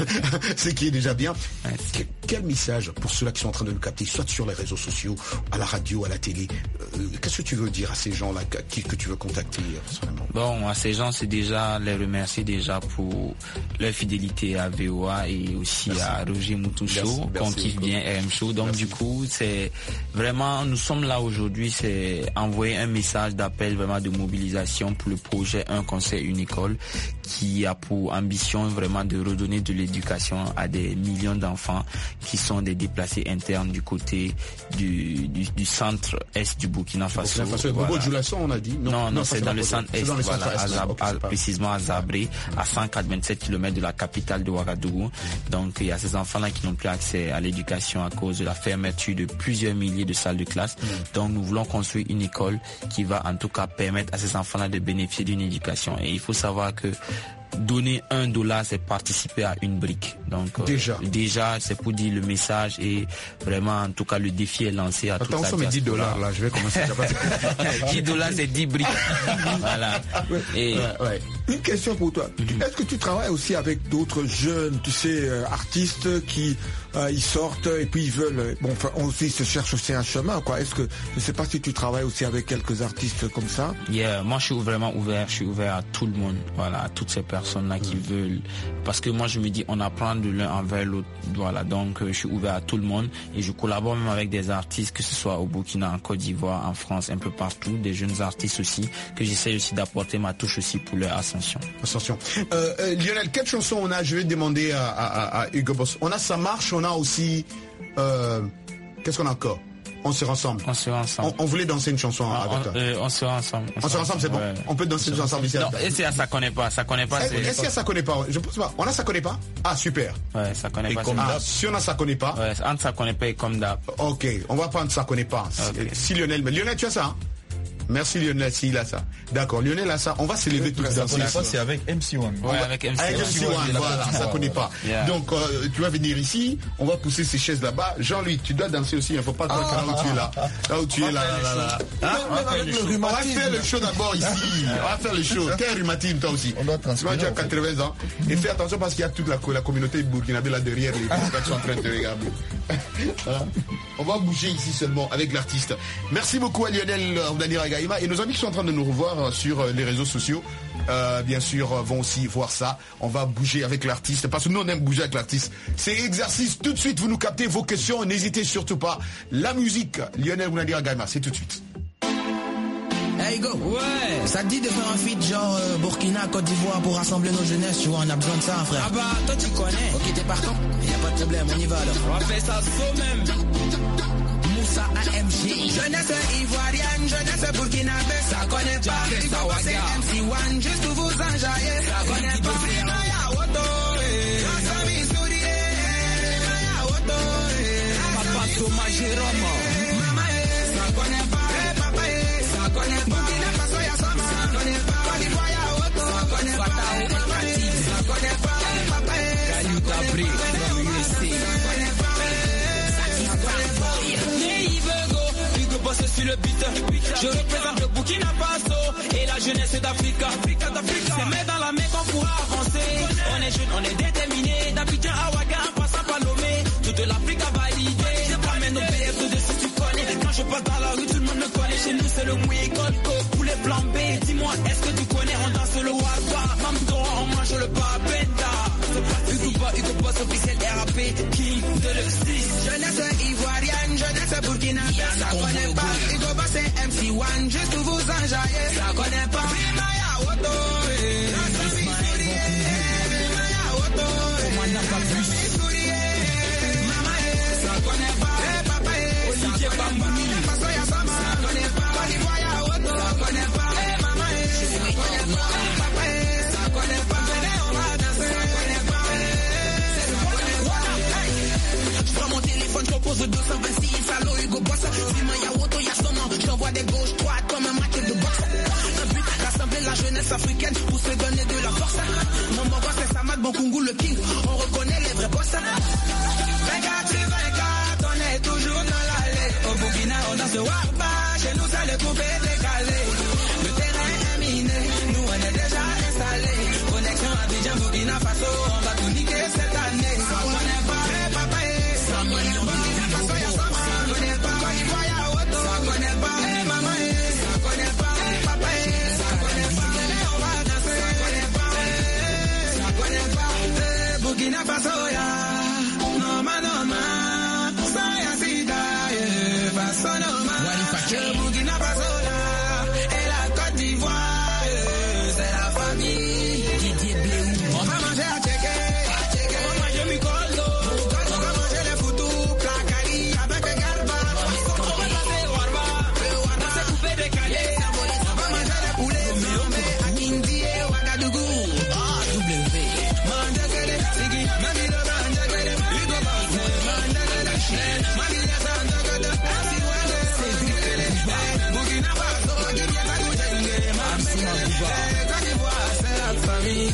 ce qui est déjà bien. Ouais, que, quel message pour ceux-là qui sont en train de nous capter, soit sur les réseaux sociaux, à la radio, à la télé, euh, qu'est-ce que tu veux dire à ces gens-là qui, que tu veux contacter personnellement? Bon, à ces gens, c'est déjà les remercier déjà pour leur fidélité à V O A et aussi merci. À Roger Moutou Show, qu'on kiffe bien R M Show. Donc merci. Du coup, c'est vraiment, nous sommes là aujourd'hui, c'est envoyer un message d'appel vraiment de mobilisation pour le projet Un Conseil, Une École, qui a pour ambition vraiment de redonner de l'éducation à des millions d'enfants qui sont des déplacés internes du côté du, du, du centre-est du Burkina Faso. Burkina Faso. Voilà. Bobo Dioulasso, on a dit. Non, non, non, non c'est dans le centre-est, voilà, à Zab, okay, à, précisément à Zabré, à cent quatre-vingt-sept kilomètres de la capitale de Ouagadougou. Donc il y a ces enfants-là qui n'ont plus accès à l'éducation à cause de la fermeture de plusieurs milliers de salles de classe. Mm. Donc nous voulons construire une école qui va en tout cas permettre à ces enfants-là de bénéficier d'une éducation. Et il faut savoir que donner un dollar, c'est participer à une brique. Donc euh, déjà, déjà, c'est pour dire le message et vraiment, en tout cas, le défi est lancé à toute la diaspora. Attention, mais dix dollars là, je vais commencer. dix dollars, c'est dix briques. Voilà. Ouais. Et ouais, ouais. Une question pour toi. Mm-hmm. Est-ce que tu travailles aussi avec d'autres jeunes, tu sais, euh, artistes qui euh, ils sortent et puis ils veulent, bon, enfin, aussi ils se cherchent aussi un chemin, quoi. Est-ce que je sais pas si tu travailles aussi avec quelques artistes comme ça? Yeah, moi je suis vraiment ouvert, je suis ouvert à tout le monde, voilà, à toutes ces personnes là qui mmh. veulent, parce que moi je me dis on apprend de l'un envers l'autre, voilà, donc euh, je suis ouvert à tout le monde et je collabore même avec des artistes, que ce soit au Burkina, en Côte d'Ivoire, en France, un peu partout, des jeunes artistes aussi, que j'essaie aussi d'apporter ma touche aussi pour leur ascension. Ascension. Euh, euh, Lionel, quelle chanson on a? Je vais demander à, à, à Hugo Boss. On a Ça Marche, on a aussi euh, qu'est-ce qu'on a encore? On sera ensemble. On sera ensemble. On, on voulait danser une chanson ah, avec on, toi. Euh, on sera ensemble. On, on sera ensemble, c'est bon. Ouais. On peut danser tous ensemble ici. Non, est-ce que ça connaît pas? Ça connaît pas. Est-ce que ça connaît pas? Je pense pas. On a ça connaît pas? Ah super. Ouais, ça connaît et pas. Comme ah, si on a ça connaît pas. Ouais, entre ça connaît pas et comme d'hab. Ok, on va prendre ça connaît pas. Okay. Si Lionel, mais Lionel, tu as ça? Hein? Merci Lionel, s'il a ça. D'accord, Lionel a ça. On va s'élever tous dans ça. Ça, c'est avec M C un. Ouais, avec M C un. Avec M C un, voilà, ça connaît pas. Yeah. Donc, euh, tu vas venir ici, on va pousser ces chaises là-bas. Jean-Louis, tu dois danser aussi, il ne faut pas te mettre là où tu es là. Là où tu es là, là, là. Hein? On, on va faire le show d'abord ici. On va faire le show. T'es rhumatisme, toi aussi. On doit transpirer. Tu as quatre-vingts ans. Et fais attention parce qu'il y a toute la, la communauté burkinabé là derrière, les gens qui sont en train de te regarder. Voilà. On va bouger ici seulement avec l'artiste. Merci beaucoup à Lionel Abdanira Gaïma et nos amis qui sont en train de nous revoir sur les réseaux sociaux. Euh, bien sûr, vont aussi voir ça. On va bouger avec l'artiste parce que nous on aime bouger avec l'artiste. C'est exercice. Tout de suite, vous nous captez vos questions. N'hésitez surtout pas. La musique, Lionel Abdanira Gaïma, c'est tout de suite. Hey go, ouais. Ça te dit de faire un feat genre euh, Burkina, Côte d'Ivoire pour rassembler nos jeunesses, tu vois, on a besoin de ça, frère. Ah bah, toi tu connais. Ok, t'es partant? Y'a pas de problème, on y va alors. On va faire ça saut même. Moussa A M G. Jeunesse ivoirienne, jeunesse burkinabé, ça connaît pas. Il faut passer M C un juste pour vous enjailler. Ça connaît pas. Maya Woto, Rasami Sourié, Maya Woto, Papa Soma Jérôme. Mama, ça connaît pas. Papa, ça connaît pas. Burkina Faso, y'a Sama, ça connaît pas. Côte d'Ivoire, y'a Woto, ça connaît pas. Ça connaît pas. Papa, Kaliou Tabri, from U S A. Sur le beat, je représente le Burkina Faso et la jeunesse d'Afrique. C'est main dans la main qu'on pourra avancer. On est jeunes, on est déterminés. D'Abidjan à Ouaga, en passant par Lomé, toute l'Afrique a validé. Je promène nos P F de dessus, tu connais. Quand je passe dans la rue, tout le monde me connaît. Chez nous, c'est le mouillé Colco, poulet flambé. Dis-moi, est-ce que tu connais, on danse le Wagwa. Mamdora, on mange le Papenda. Hugo Boss, Hugo Boss officiel R A P, King de le six. Jeunesse ivoirienne, jeunesse burkinabé. Ça connaît pas, Hugo Boss c'est M C un, juste vous enjailler. Ça connaît pas, Maya Woto. Maya Woto. Commandant Papus. Ça connaît pas, papa. Olivier Bambouni. Ça connaît pas, Olivoya Woto. Ça connaît pas, maman. Ça connaît pas, papa. Ça connaît pas, venez on va danser. Ça connaît pas. Je prends mon téléphone, je compose deux cent vingt-six, allô Hugo Boss. Dis-moi y'a auto, y'a son nom. J'envoie des gauches droites comme un match de boxe. Un but, rassembler la jeunesse africaine pour se donner de la force. Mon bon boss c'est Samad Bonkungu le king. On reconnaît les vrais boss. vingt-quatre sur vingt-quatre, on est toujours dans l'allée. Au Burkina, on danse Warba. Chez nous, c'est le coupé décalé. Le terrain est miné, nous on est déjà installés. Connexion Abidjan, Burkina Faso, on va tout niquer cette année. Ça connaît pas, papa. Ça connaît pas, ça connaît pas, ça connaît pas, maman. Ça connaît pas, papa. Ça connaît pas, on va danser. Ça connaît pas, ça connaît pas. Burkina Faso, ya. Noma, noma. Ça y a sida, Faso, noma. Burkina Faso, ya. Et la Côte d'Ivoire, c'est la famille. Didier Bléou. On va manger à checker. On va manger Mikolo. On va manger les foutous. Placali avec les garba. On va manger Warba. Warba c'est coupé décalé. On va manger les poulets. Miomé, Akindi et Ouagadougou. Ah, W. Manja Kele, Sigi, Mami de Manja Kele. Hugo Boss, Manja Kele. Mami de Sanja Kele. Asi Wande, Kele. Burkina Faso, Guinée, Kagoutenge. Mami de Côte d'Ivoire, c'est la famille.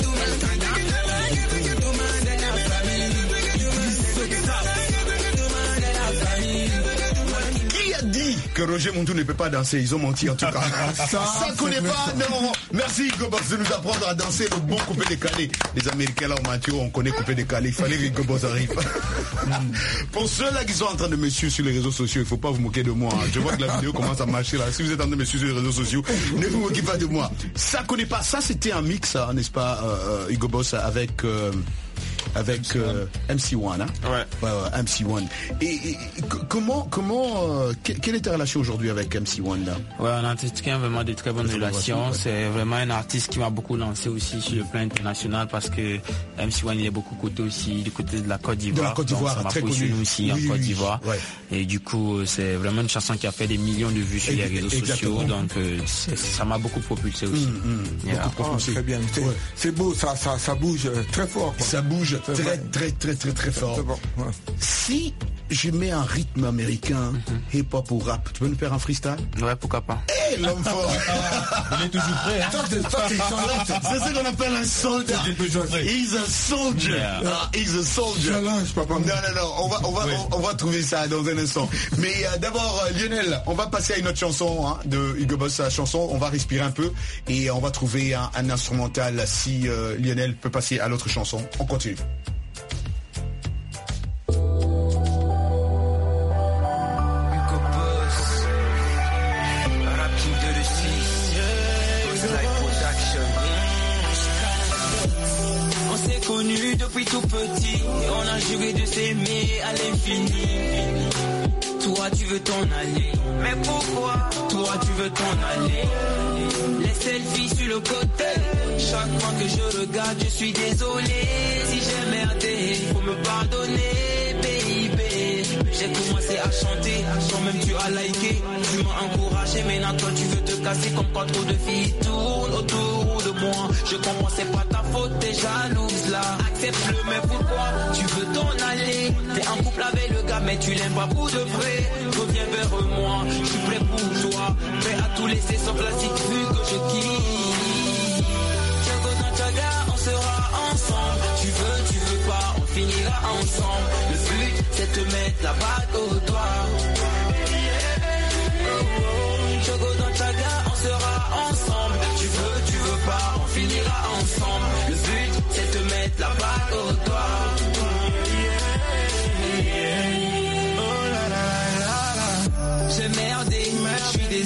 Qui a dit que Roger Montou ne peut pas danser? Ils ont menti en tout cas. Ça, ça connaît pas, non. Merci Hugo Boss de nous apprendre à danser le bon coupé décalé. Les Américains là au Mathieu, on connaît coupé décalé. Il fallait que Hugo Boss arrive. Pour ceux-là qui sont en train de me suivre sur les réseaux sociaux, il faut pas vous moquer de moi. Je vois que la vidéo commence à marcher là. Si vous êtes en train de me suivre sur les réseaux sociaux, ne vous moquez pas de moi. Ça connaît pas. Ça c'était un mix, hein, n'est-ce pas, euh, Hugo Boss avec. Euh, avec euh, M C un, hein? Ouais. Ouais, ouais, M C un. Et, et, et comment, comment, euh, que, quelle est ta relation aujourd'hui avec M C un là? Ouais, on entretient vraiment de très bonnes relations. Ouais. C'est vraiment un artiste qui m'a beaucoup lancé aussi sur le plan international parce que M C un il est beaucoup côté aussi du côté de la Côte d'Ivoire. De la Côte d'Ivoire, donc, ça très m'a positionné connu aussi oui, en Côte d'Ivoire. Ouais. Et du coup, c'est vraiment une chanson qui a fait des millions de vues sur les réseaux Exactement. sociaux. Donc, euh, ça m'a beaucoup propulsé aussi. Mmh, mmh. Yeah. Beaucoup propulsé. Oh, très bien. C'est ouais. beau, ça, ça, ça bouge très fort. Quoi. Ça bouge très, très, très, très, très, très fort. Bon. Ouais. Si je mets un rythme américain, mm-hmm. hip-hop ou rap, tu peux nous faire un freestyle? Ouais, pourquoi pas. Eh, hey, l'homme fort. Il est toujours prêt. Hein? C'est ce qu'on appelle un soldat. He's a soldier. Yeah. Uh, he's a soldier. Challenge, papa. Non, non, non. On va, on va, oui. on, on va trouver ça dans un instant. Mais euh, d'abord, euh, Lionel, on va passer à une autre chanson hein, de Hugo Boss, sa chanson. On va respirer un peu et on va trouver un, un instrumental. Si euh, Lionel peut passer à l'autre chanson, on continue. Depuis tout petit, on a juré de s'aimer à l'infini. Toi tu veux t'en aller, mais pourquoi? Toi tu veux t'en aller. Les selfies sur le côté, chaque fois que je regarde je suis désolé. Si j'ai merdé, faut me pardonner, baby. J'ai commencé à chanter, quand même tu as liké. Tu m'as encouragé, maintenant toi tu veux te casser. Comme quand trop de filles tournent autour de moi. Je comprends, c'est pas ta faute, t'es jalouse là. Accepte-le, mais pourquoi tu veux t'en aller? T'es en couple avec le gars, mais tu l'aimes pas pour de vrai. Reviens vers moi, je suis prêt pour toi. Prêt à tout laisser sauf la petite vue que je quitte. Chago dans Chaga, on sera ensemble. Tu veux, tu veux pas, on finira ensemble. Le but, c'est te mettre la bague au doigt. Chago dans Chaga, on sera ensemble. Tu veux, tu veux pas, on finira ensemble. Le but, c'est te mettre la bague au doigt.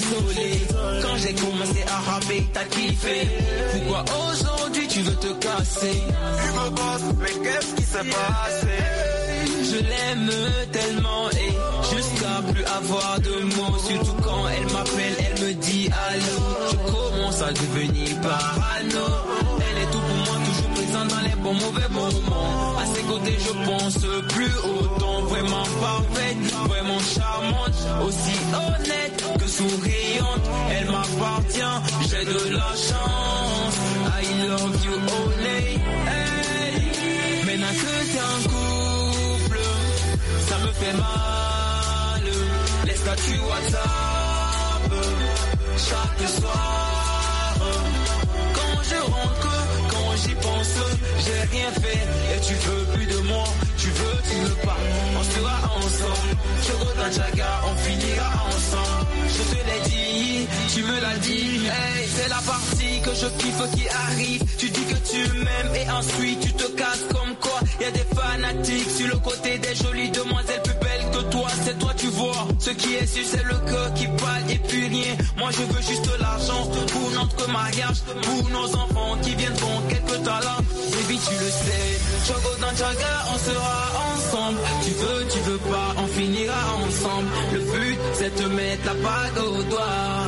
désolé. Quand j'ai commencé à rapper, t'as kiffé. Pourquoi aujourd'hui tu veux te casser? Hugo Boss, mais qu'est-ce qui s'est passé? Je l'aime tellement et jusqu'à plus avoir de mots. Surtout quand elle m'appelle, elle me dit allô. Je commence à devenir parano. Elle est tout pour moi, toujours présente dans les bons mauvais moments. À ses côtés je pense plus autant. Vraiment parfaite, vraiment charmante, aussi honnête que souriante. Elle m'appartient, j'ai de la chance. I love you only. Hey. Maintenant que t'es en couple, ça me fait mal. Les statuts WhatsApp chaque soir. Quand je rentre, quand j'y pense, j'ai rien fait. Et tu veux plus de moi, tu veux, tu veux pas. On sera ensemble, Choco dans Jaga, on finira ensemble. Je te l'ai dit, tu me l'as dit. Hey, c'est la partie que je kiffe qui arrive. Tu dis que tu m'aimes et ensuite tu te casses comme quoi. Y'a des fanatiques sur le côté des jolies demoiselles plus belles que toi. C'est toi tu vois, ce qui est sûr c'est le cœur qui parle et puis rien. Moi je veux juste l'argent pour notre mariage, pour nos enfants qui viendront quelques talents. Baby tu le sais, Choco dans Jaga, on sera ensemble. Tu veux, tu veux pas, on finira ensemble. Le but c'est de mettre la bague au doigt.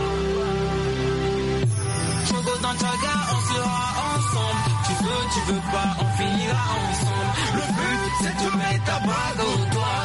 Choco dans Jaga, on sera ensemble. Tu veux, tu veux pas, on finira ensemble. Le but c'est de mettre la bague au doigt.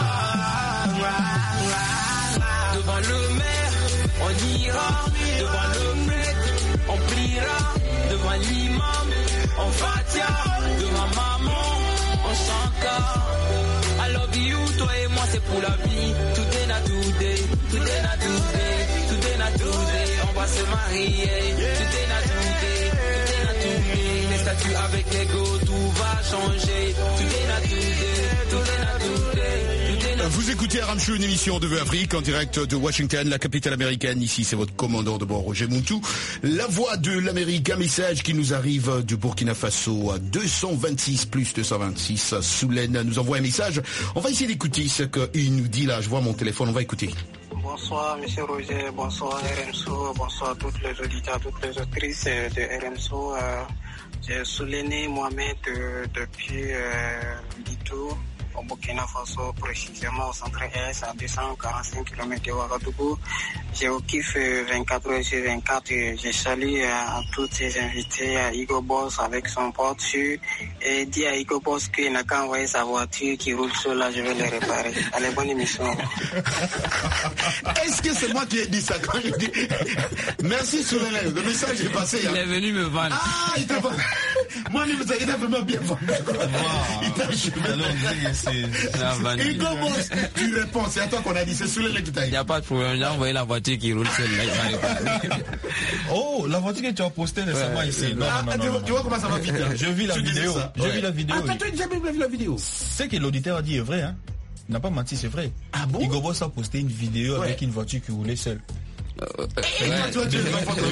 Devant le maire, on ira. Devant le prêtre, on priera. Devant l'imam, on fatia. Devant maman, on chantera. I love you, toi et moi c'est pour la vie. Today na today, today na today, today na today, on va se marier. Today na today, today na today, les statuts avec l'ego, tout va changer. Today na today, today na today, today na. Vous écoutez Aram Show, une émission de Vœux Afrique en direct de Washington, la capitale américaine. Ici, c'est votre commandant de bord, Roger Muntu. La voix de l'Amérique, un message qui nous arrive du Burkina Faso à deux cent vingt-six plus deux cent vingt-six. Soulaine nous envoie un message. On va essayer d'écouter ce qu'il nous dit là. Je vois mon téléphone, on va écouter. Bonsoir, monsieur Roger. Bonsoir, R M S O. Bonsoir à toutes les auditeurs, toutes les autrices de R M S O. Euh, j'ai Souleyné Mohamed euh, depuis euh, Bito, au Burkina Faso, précisément au centre-est, à deux cent quarante-cinq kilomètres de Ouagadougou. J'ai au kiff vingt-quatre heures sur vingt-quatre. Je salue à tous ces invités, à Hugo Boss avec son pote sur, et dit à Hugo Boss qu'il n'a qu'à envoyer sa voiture qui roule sur là, je vais le réparer. Allez, bonne émission. Est-ce que c'est moi qui ai dit ça quand je dis merci Souleyné, le message est passé. Il hein. est venu me vendre. Ah, il t'a vendu. Moi, il a vraiment bien vendu. Il t'a acheté. Hugo Boss, tu réponds, c'est à toi qu'on a dit, c'est Souleyné qui t'a dit. Il n'y a pas de problème, j'ai envoyé la voiture qui roule seule là, il va réparer. Oh, la voiture que tu as postée récemment ouais, ici. Non, ah, non, non, tu, non, tu vois comment ça va vite. Hein. Je vis la tu vidéo. J'ai ouais. vu la vidéo. Ah, toi, tu n'as jamais vu la vidéo. Ce que l'auditeur a dit est vrai, hein. Il n'a pas menti, c'est vrai. Ah bon? Hugo Boss a posté une vidéo ouais. avec une voiture qui roulait seule. Euh, et ouais. toi, tu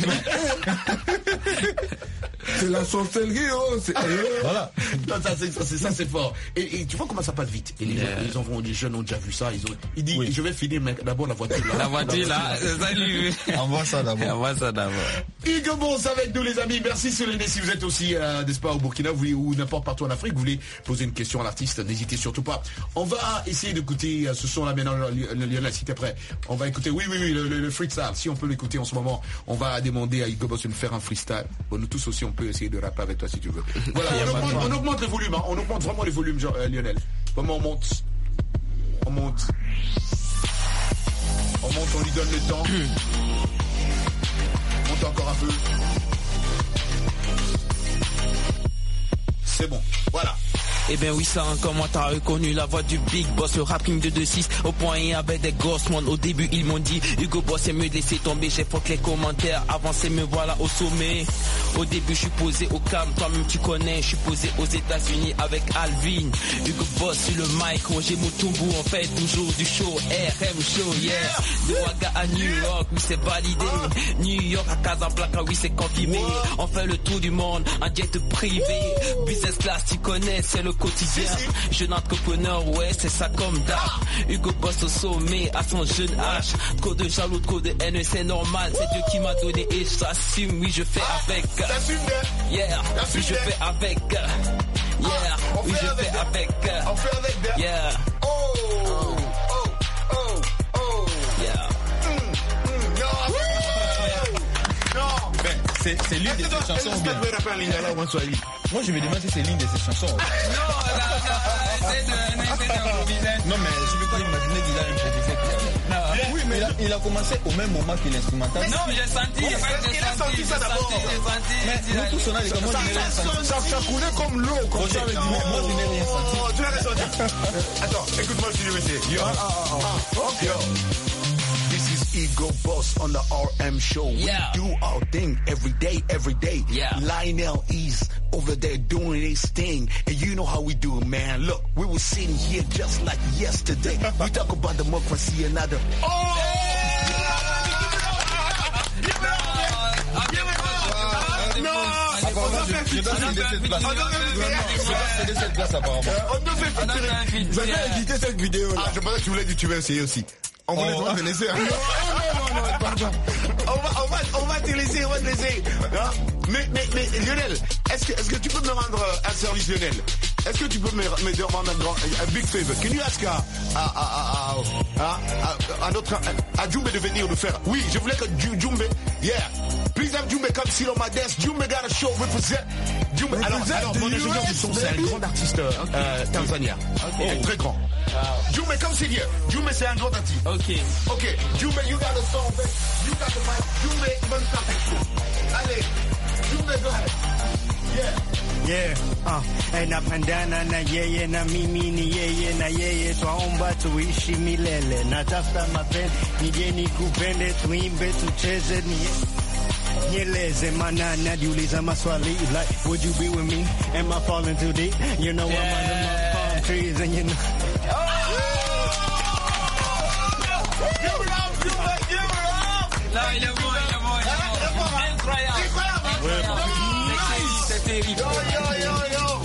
c'est la sorcellerie, oh, c'est... Voilà. Non, ça, c'est, ça, c'est, ça, c'est fort. Et, et tu vois comment ça passe vite. Et les, yeah. gens, les enfants, les jeunes ont déjà vu ça. Ils ont, il dit, oui. je vais finir mais d'abord la voiture là. La voiture là, salut. Envoie ça d'abord. Envoie ça d'abord. Hugo Boss avec nous les amis. Merci Souleyné. Si vous êtes aussi, euh, n'est-ce pas, au Burkina vous voulez, ou n'importe partout en Afrique, vous voulez poser une question à l'artiste, n'hésitez surtout pas. On va essayer d'écouter euh, ce son là maintenant, Lionel, si t'es prêt. On va écouter, oui, oui, oui, le, le, le freestyle. Si on peut l'écouter en ce moment, on va demander à Hugo Boss de nous faire un freestyle. Bon, nous tous aussi, on peut essayer de rapper avec toi si tu veux. Voilà, on augmente, on augmente le volume, hein. On augmente vraiment les volumes, genre, euh, Lionel. Vraiment, on monte. On monte. On monte, on lui donne le temps. On monte encore un peu. C'est bon, voilà. Eh ben oui, ça, comment t'as reconnu la voix du Big Boss, le rap king de deux six, au point et avec des gosses, man. Au début, ils m'ont dit, Hugo Boss, c'est mieux de laisser tomber, j'ai fuck les commentaires, avancez, me voilà au sommet. Au début, je suis posé au calme, toi-même tu connais, je suis posé aux États-Unis avec Alvin. Hugo Boss sur le mic, Roger Mutumbu, on fait toujours du show, R M Show, yeah. De Ouaga à New York, oui, c'est validé. New York à Casablanca, oui, c'est confirmé. On fait le tour du monde, en jet privé. Business class, tu connais, c'est le le quotidien. Jeune entrepreneur, ouais, c'est ça comme d'hab. Hugo Boss au sommet à son jeune âge. Trop de jaloux, trop de haine, c'est normal. C'est Dieu qui m'a donné et j'assume. Oui, je fais avec. Yeah, oui, je fais avec. Yeah, oui, je fais avec. On fait avec. Yeah. Oh, oh, oh, oh. Yeah. C'est, c'est l'une de ses chansons ou bien? Moi je me demande si c'est l'une de ses chansons. Non, non mais je ne peux pas imaginer qu'il a improvisé. Oui, mais il a, il a commencé au même moment que l'instrumental. Non, j'ai senti, j'ai senti ça d'abord. Mais nous tous on a les commentaires. Ça, ça coulait comme l'eau, comme ça. Moi je n'ai rien senti. Tu l'as ressenti. Attends, écoute-moi si je vais essayer. Yo. Ok. This is Ego Boss on the R M show. Yeah. We do our thing every day, every day. Yeah. Lionel is over there doing his thing. And you know how we do it, man. Look, we were sitting here just like yesterday. We talk about democracy and other. Oh! Je dois céder cette place. Je dois céder cette place apparemment. On devait filtrer. Vous avez édité cette vidéo là. Ah, je pensais que tu voulais dire tu vas essayer aussi. On va Oh. te laisser. Non, non, non, pardon. On va, on va, on va te laisser, on va te laisser. Hein? Mais, mais, mais, Lionel, est-ce que, est-ce que tu peux me rendre un service, Lionel? Est-ce que tu peux me, me demander un grand, un big favor? Can you ask à, à, à, à, à, à notre, à Djumbe de venir nous faire? Oui, je voulais que Djumbe, yeah. Please have Djumbe come sit on my desk. Djumbe got a show, represent. Djumbe, alors, alors, mon ingénieur du son, c'est un grand artiste, euh, tanzanien. Okay. Très grand. Wow. Djumbe, come sit here. Djumbe, c'est un grand artiste. Ok. Ok, Djumbe, you got the song, baby. You got the mic. Djumbe, bonne chance. Allez, Djumbe, go ahead. Yeah. Yeah, uh, napendana na yeye na mimi ni yeye na yeye, twaomba tuishi milele, natafuta mapenzi nije nikupende, tuimbe tucheze ni nieleze, mana najiuliza maswali like would you be with me, am I falling too deep, you know yeah. I'm under my palm trees and you know Give it up, give it up, give it up. Là, il est bon, il est bon, il est bon. Incroyable. Ouais, bon. C'est terrible. Yo, yo, yo, yo.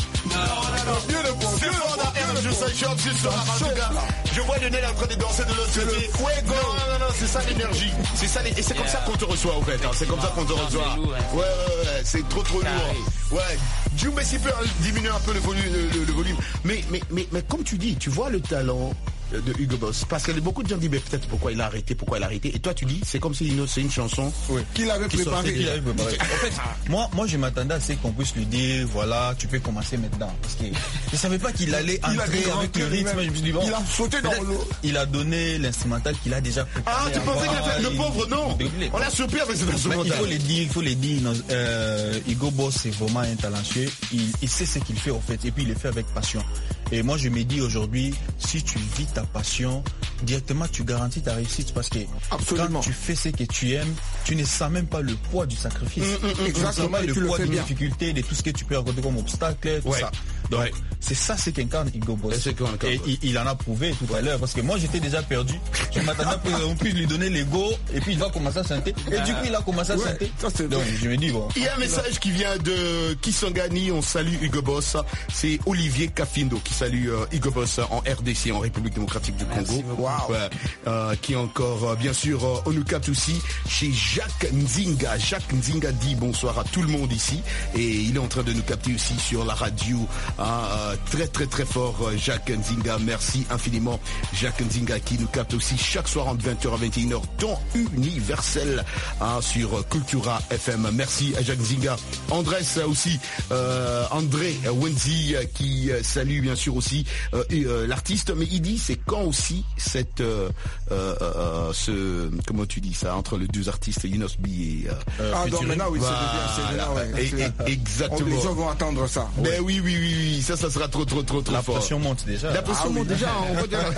C'est fort dans R M J, ça chope, c'est sur la radio. Je vois Lionel en train de danser de l'autre côté. Non, non, non, c'est ça l'énergie. C'est ça, et c'est comme ça qu'on te reçoit, en fait. C'est comme ça qu'on te reçoit. Ouais, ouais, ouais, c'est trop, trop lourd. Ouais. Djumbe, s'il peut diminuer un peu le volume, le, le volume. Mais, mais, mais, mais comme tu dis, tu vois le talent de Hugo Boss, parce que beaucoup de gens disent mais peut-être pourquoi il a arrêté, pourquoi il a arrêté, et toi tu dis c'est comme si c'est une chanson oui. qu'il avait préparé. Qu'il avait préparé. En fait, moi, moi je m'attendais à ce qu'on puisse lui dire voilà, tu peux commencer maintenant, parce que je savais pas qu'il allait entrer avec le rythme. Je me suis dit, bon, il a sauté dans l'eau. Il a donné l'instrumental qu'il a déjà préparé. Ah, tu pensais qu'il a fait le pauvre? Non, on a surpris avec cet instrumental. Il faut le dire, il faut le dire. Euh, Hugo Boss c'est vraiment un talentueux. Il, il sait ce qu'il fait en fait, et puis il le fait avec passion. Et moi je me dis aujourd'hui, si tu vis ta passion, directement tu garantis ta réussite, parce que absolument, quand tu fais ce que tu aimes, tu ne sens même pas le poids du sacrifice. Mmh, mmh, exactement, le poids des difficultés, de tout ce que tu peux rencontrer comme obstacle, tout ouais. ça. Donc ouais. c'est ça, c'est qu'incarne Hugo Boss. Et, et il, il en a prouvé tout ouais. à l'heure, parce que moi j'étais déjà perdu. Je m'attendais à qu'on puisse lui donner l'ego, et puis il va commencer à chanter. Et du coup il a commencé à chanter. Ouais, donc je me dis bon. Il y a un message qui vient de Kisangani, on salue Hugo Boss. C'est Olivier Kafindo qui salue euh, Hugo Boss en R D C, en République démocratique du Congo. Wow. Ouais. Euh, qui encore, euh, bien sûr, euh, on nous capte aussi chez Jacques Nzinga. Jacques Nzinga dit bonsoir à tout le monde ici, et il est en train de nous capter aussi sur la radio. Hein, euh, très très très fort, euh, Jacques Nzinga. Merci infiniment, Jacques Nzinga, qui nous capte aussi chaque soir entre vingt heures à vingt et une heures, temps universel, hein, sur Cultura F M. Merci à Jacques Nzinga. Andrés aussi, euh, André Wenzi, euh, qui euh, salue bien sûr aussi euh, euh, l'artiste, mais il dit c'est quand aussi cette euh, euh, euh, ce comment tu dis ça entre les deux artistes, Younos B et euh, ah donc maintenant oui voilà. c'est bien, c'est bien, ouais. et, et, exactement. Les gens vont attendre ça. Mais ouais. oui oui oui oui ça ça sera trop trop trop trop la fort. La pression monte déjà. La pression ah, monte oui. déjà. On va dire...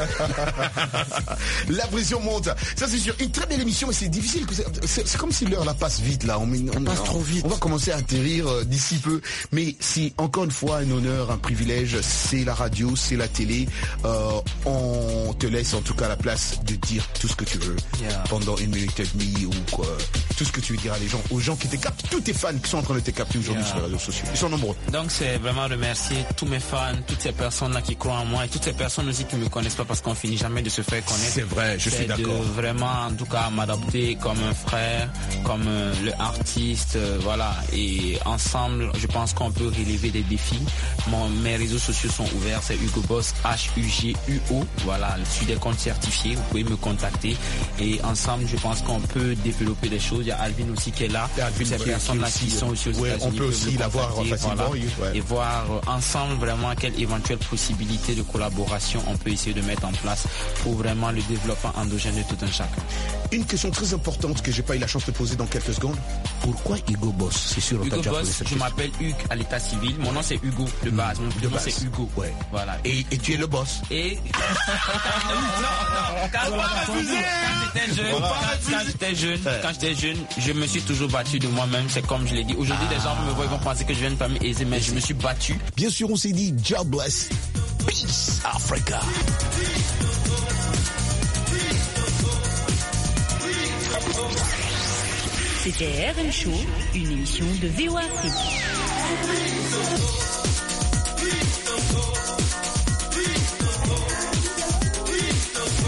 La pression monte. Ça c'est sûr. Une très belle émission, mais c'est difficile. C'est, c'est comme si l'heure la passe vite là. On, on passe on, trop vite. On va commencer à atterrir euh, d'ici peu. Mais c'est encore une fois un honneur, un privilège. C'est la radio, c'est la télé. Euh, on te laisse en tout tout cas la place de dire tout ce que tu veux Yeah. pendant une minute et demie ou quoi, tout ce que tu veux dire à les gens, aux gens qui te captent, tous tes fans qui sont en train de te capter aujourd'hui Yeah. sur les réseaux sociaux. Ils sont nombreux. Donc c'est vraiment remercier tous mes fans, toutes ces personnes-là qui croient en moi et toutes ces personnes aussi qui me connaissent pas parce qu'on finit jamais de se faire connaître. C'est vrai, je suis C'est de d'accord. vraiment, en tout cas, m'adopter comme un frère, comme euh, le artiste, euh, voilà. Et ensemble, je pense qu'on peut relever des défis. Mon, mes réseaux sociaux sont ouverts, c'est Hugo Boss, H U G U O. Voilà, je suis des comptes certifiés, vous pouvez me contacter. Et ensemble, je pense qu'on peut développer des choses. Il y a Alvin aussi qui est là. Alvin, Ces ouais, personnes-là qui qui aussi, sont aussi aux ouais, États-Unis on peut peuvent aussi le l'avoir contacter, facilement, voilà. oui, ouais. Et voir euh, ensemble vraiment quelle éventuelle possibilité de collaboration on peut essayer de mettre en place pour vraiment le développement endogène de tout un chacun. Une question très importante que j'ai pas eu la chance de poser dans quelques secondes. Pourquoi Hugo Boss? C'est sûr, on t'a Hugo déjà posé Boss, cette je question. m'appelle Hugues à l'état civil. Mon nom c'est Hugo de base. Mon prénom base. c'est Hugo. Ouais. Voilà. Et, et tu es le boss. Et quand, quand j'étais jeune, Voilà. quand, quand j'étais jeune, quand j'étais jeune, je me suis toujours battu de moi-même. C'est comme je l'ai dit. Aujourd'hui, Ah. les gens me voient, ils vont penser que je viens de famille aisée, mais je me suis battu. Bien sûr, on s'est dit God bless, peace Africa. C'était R M Show, une émission de V O Afrique.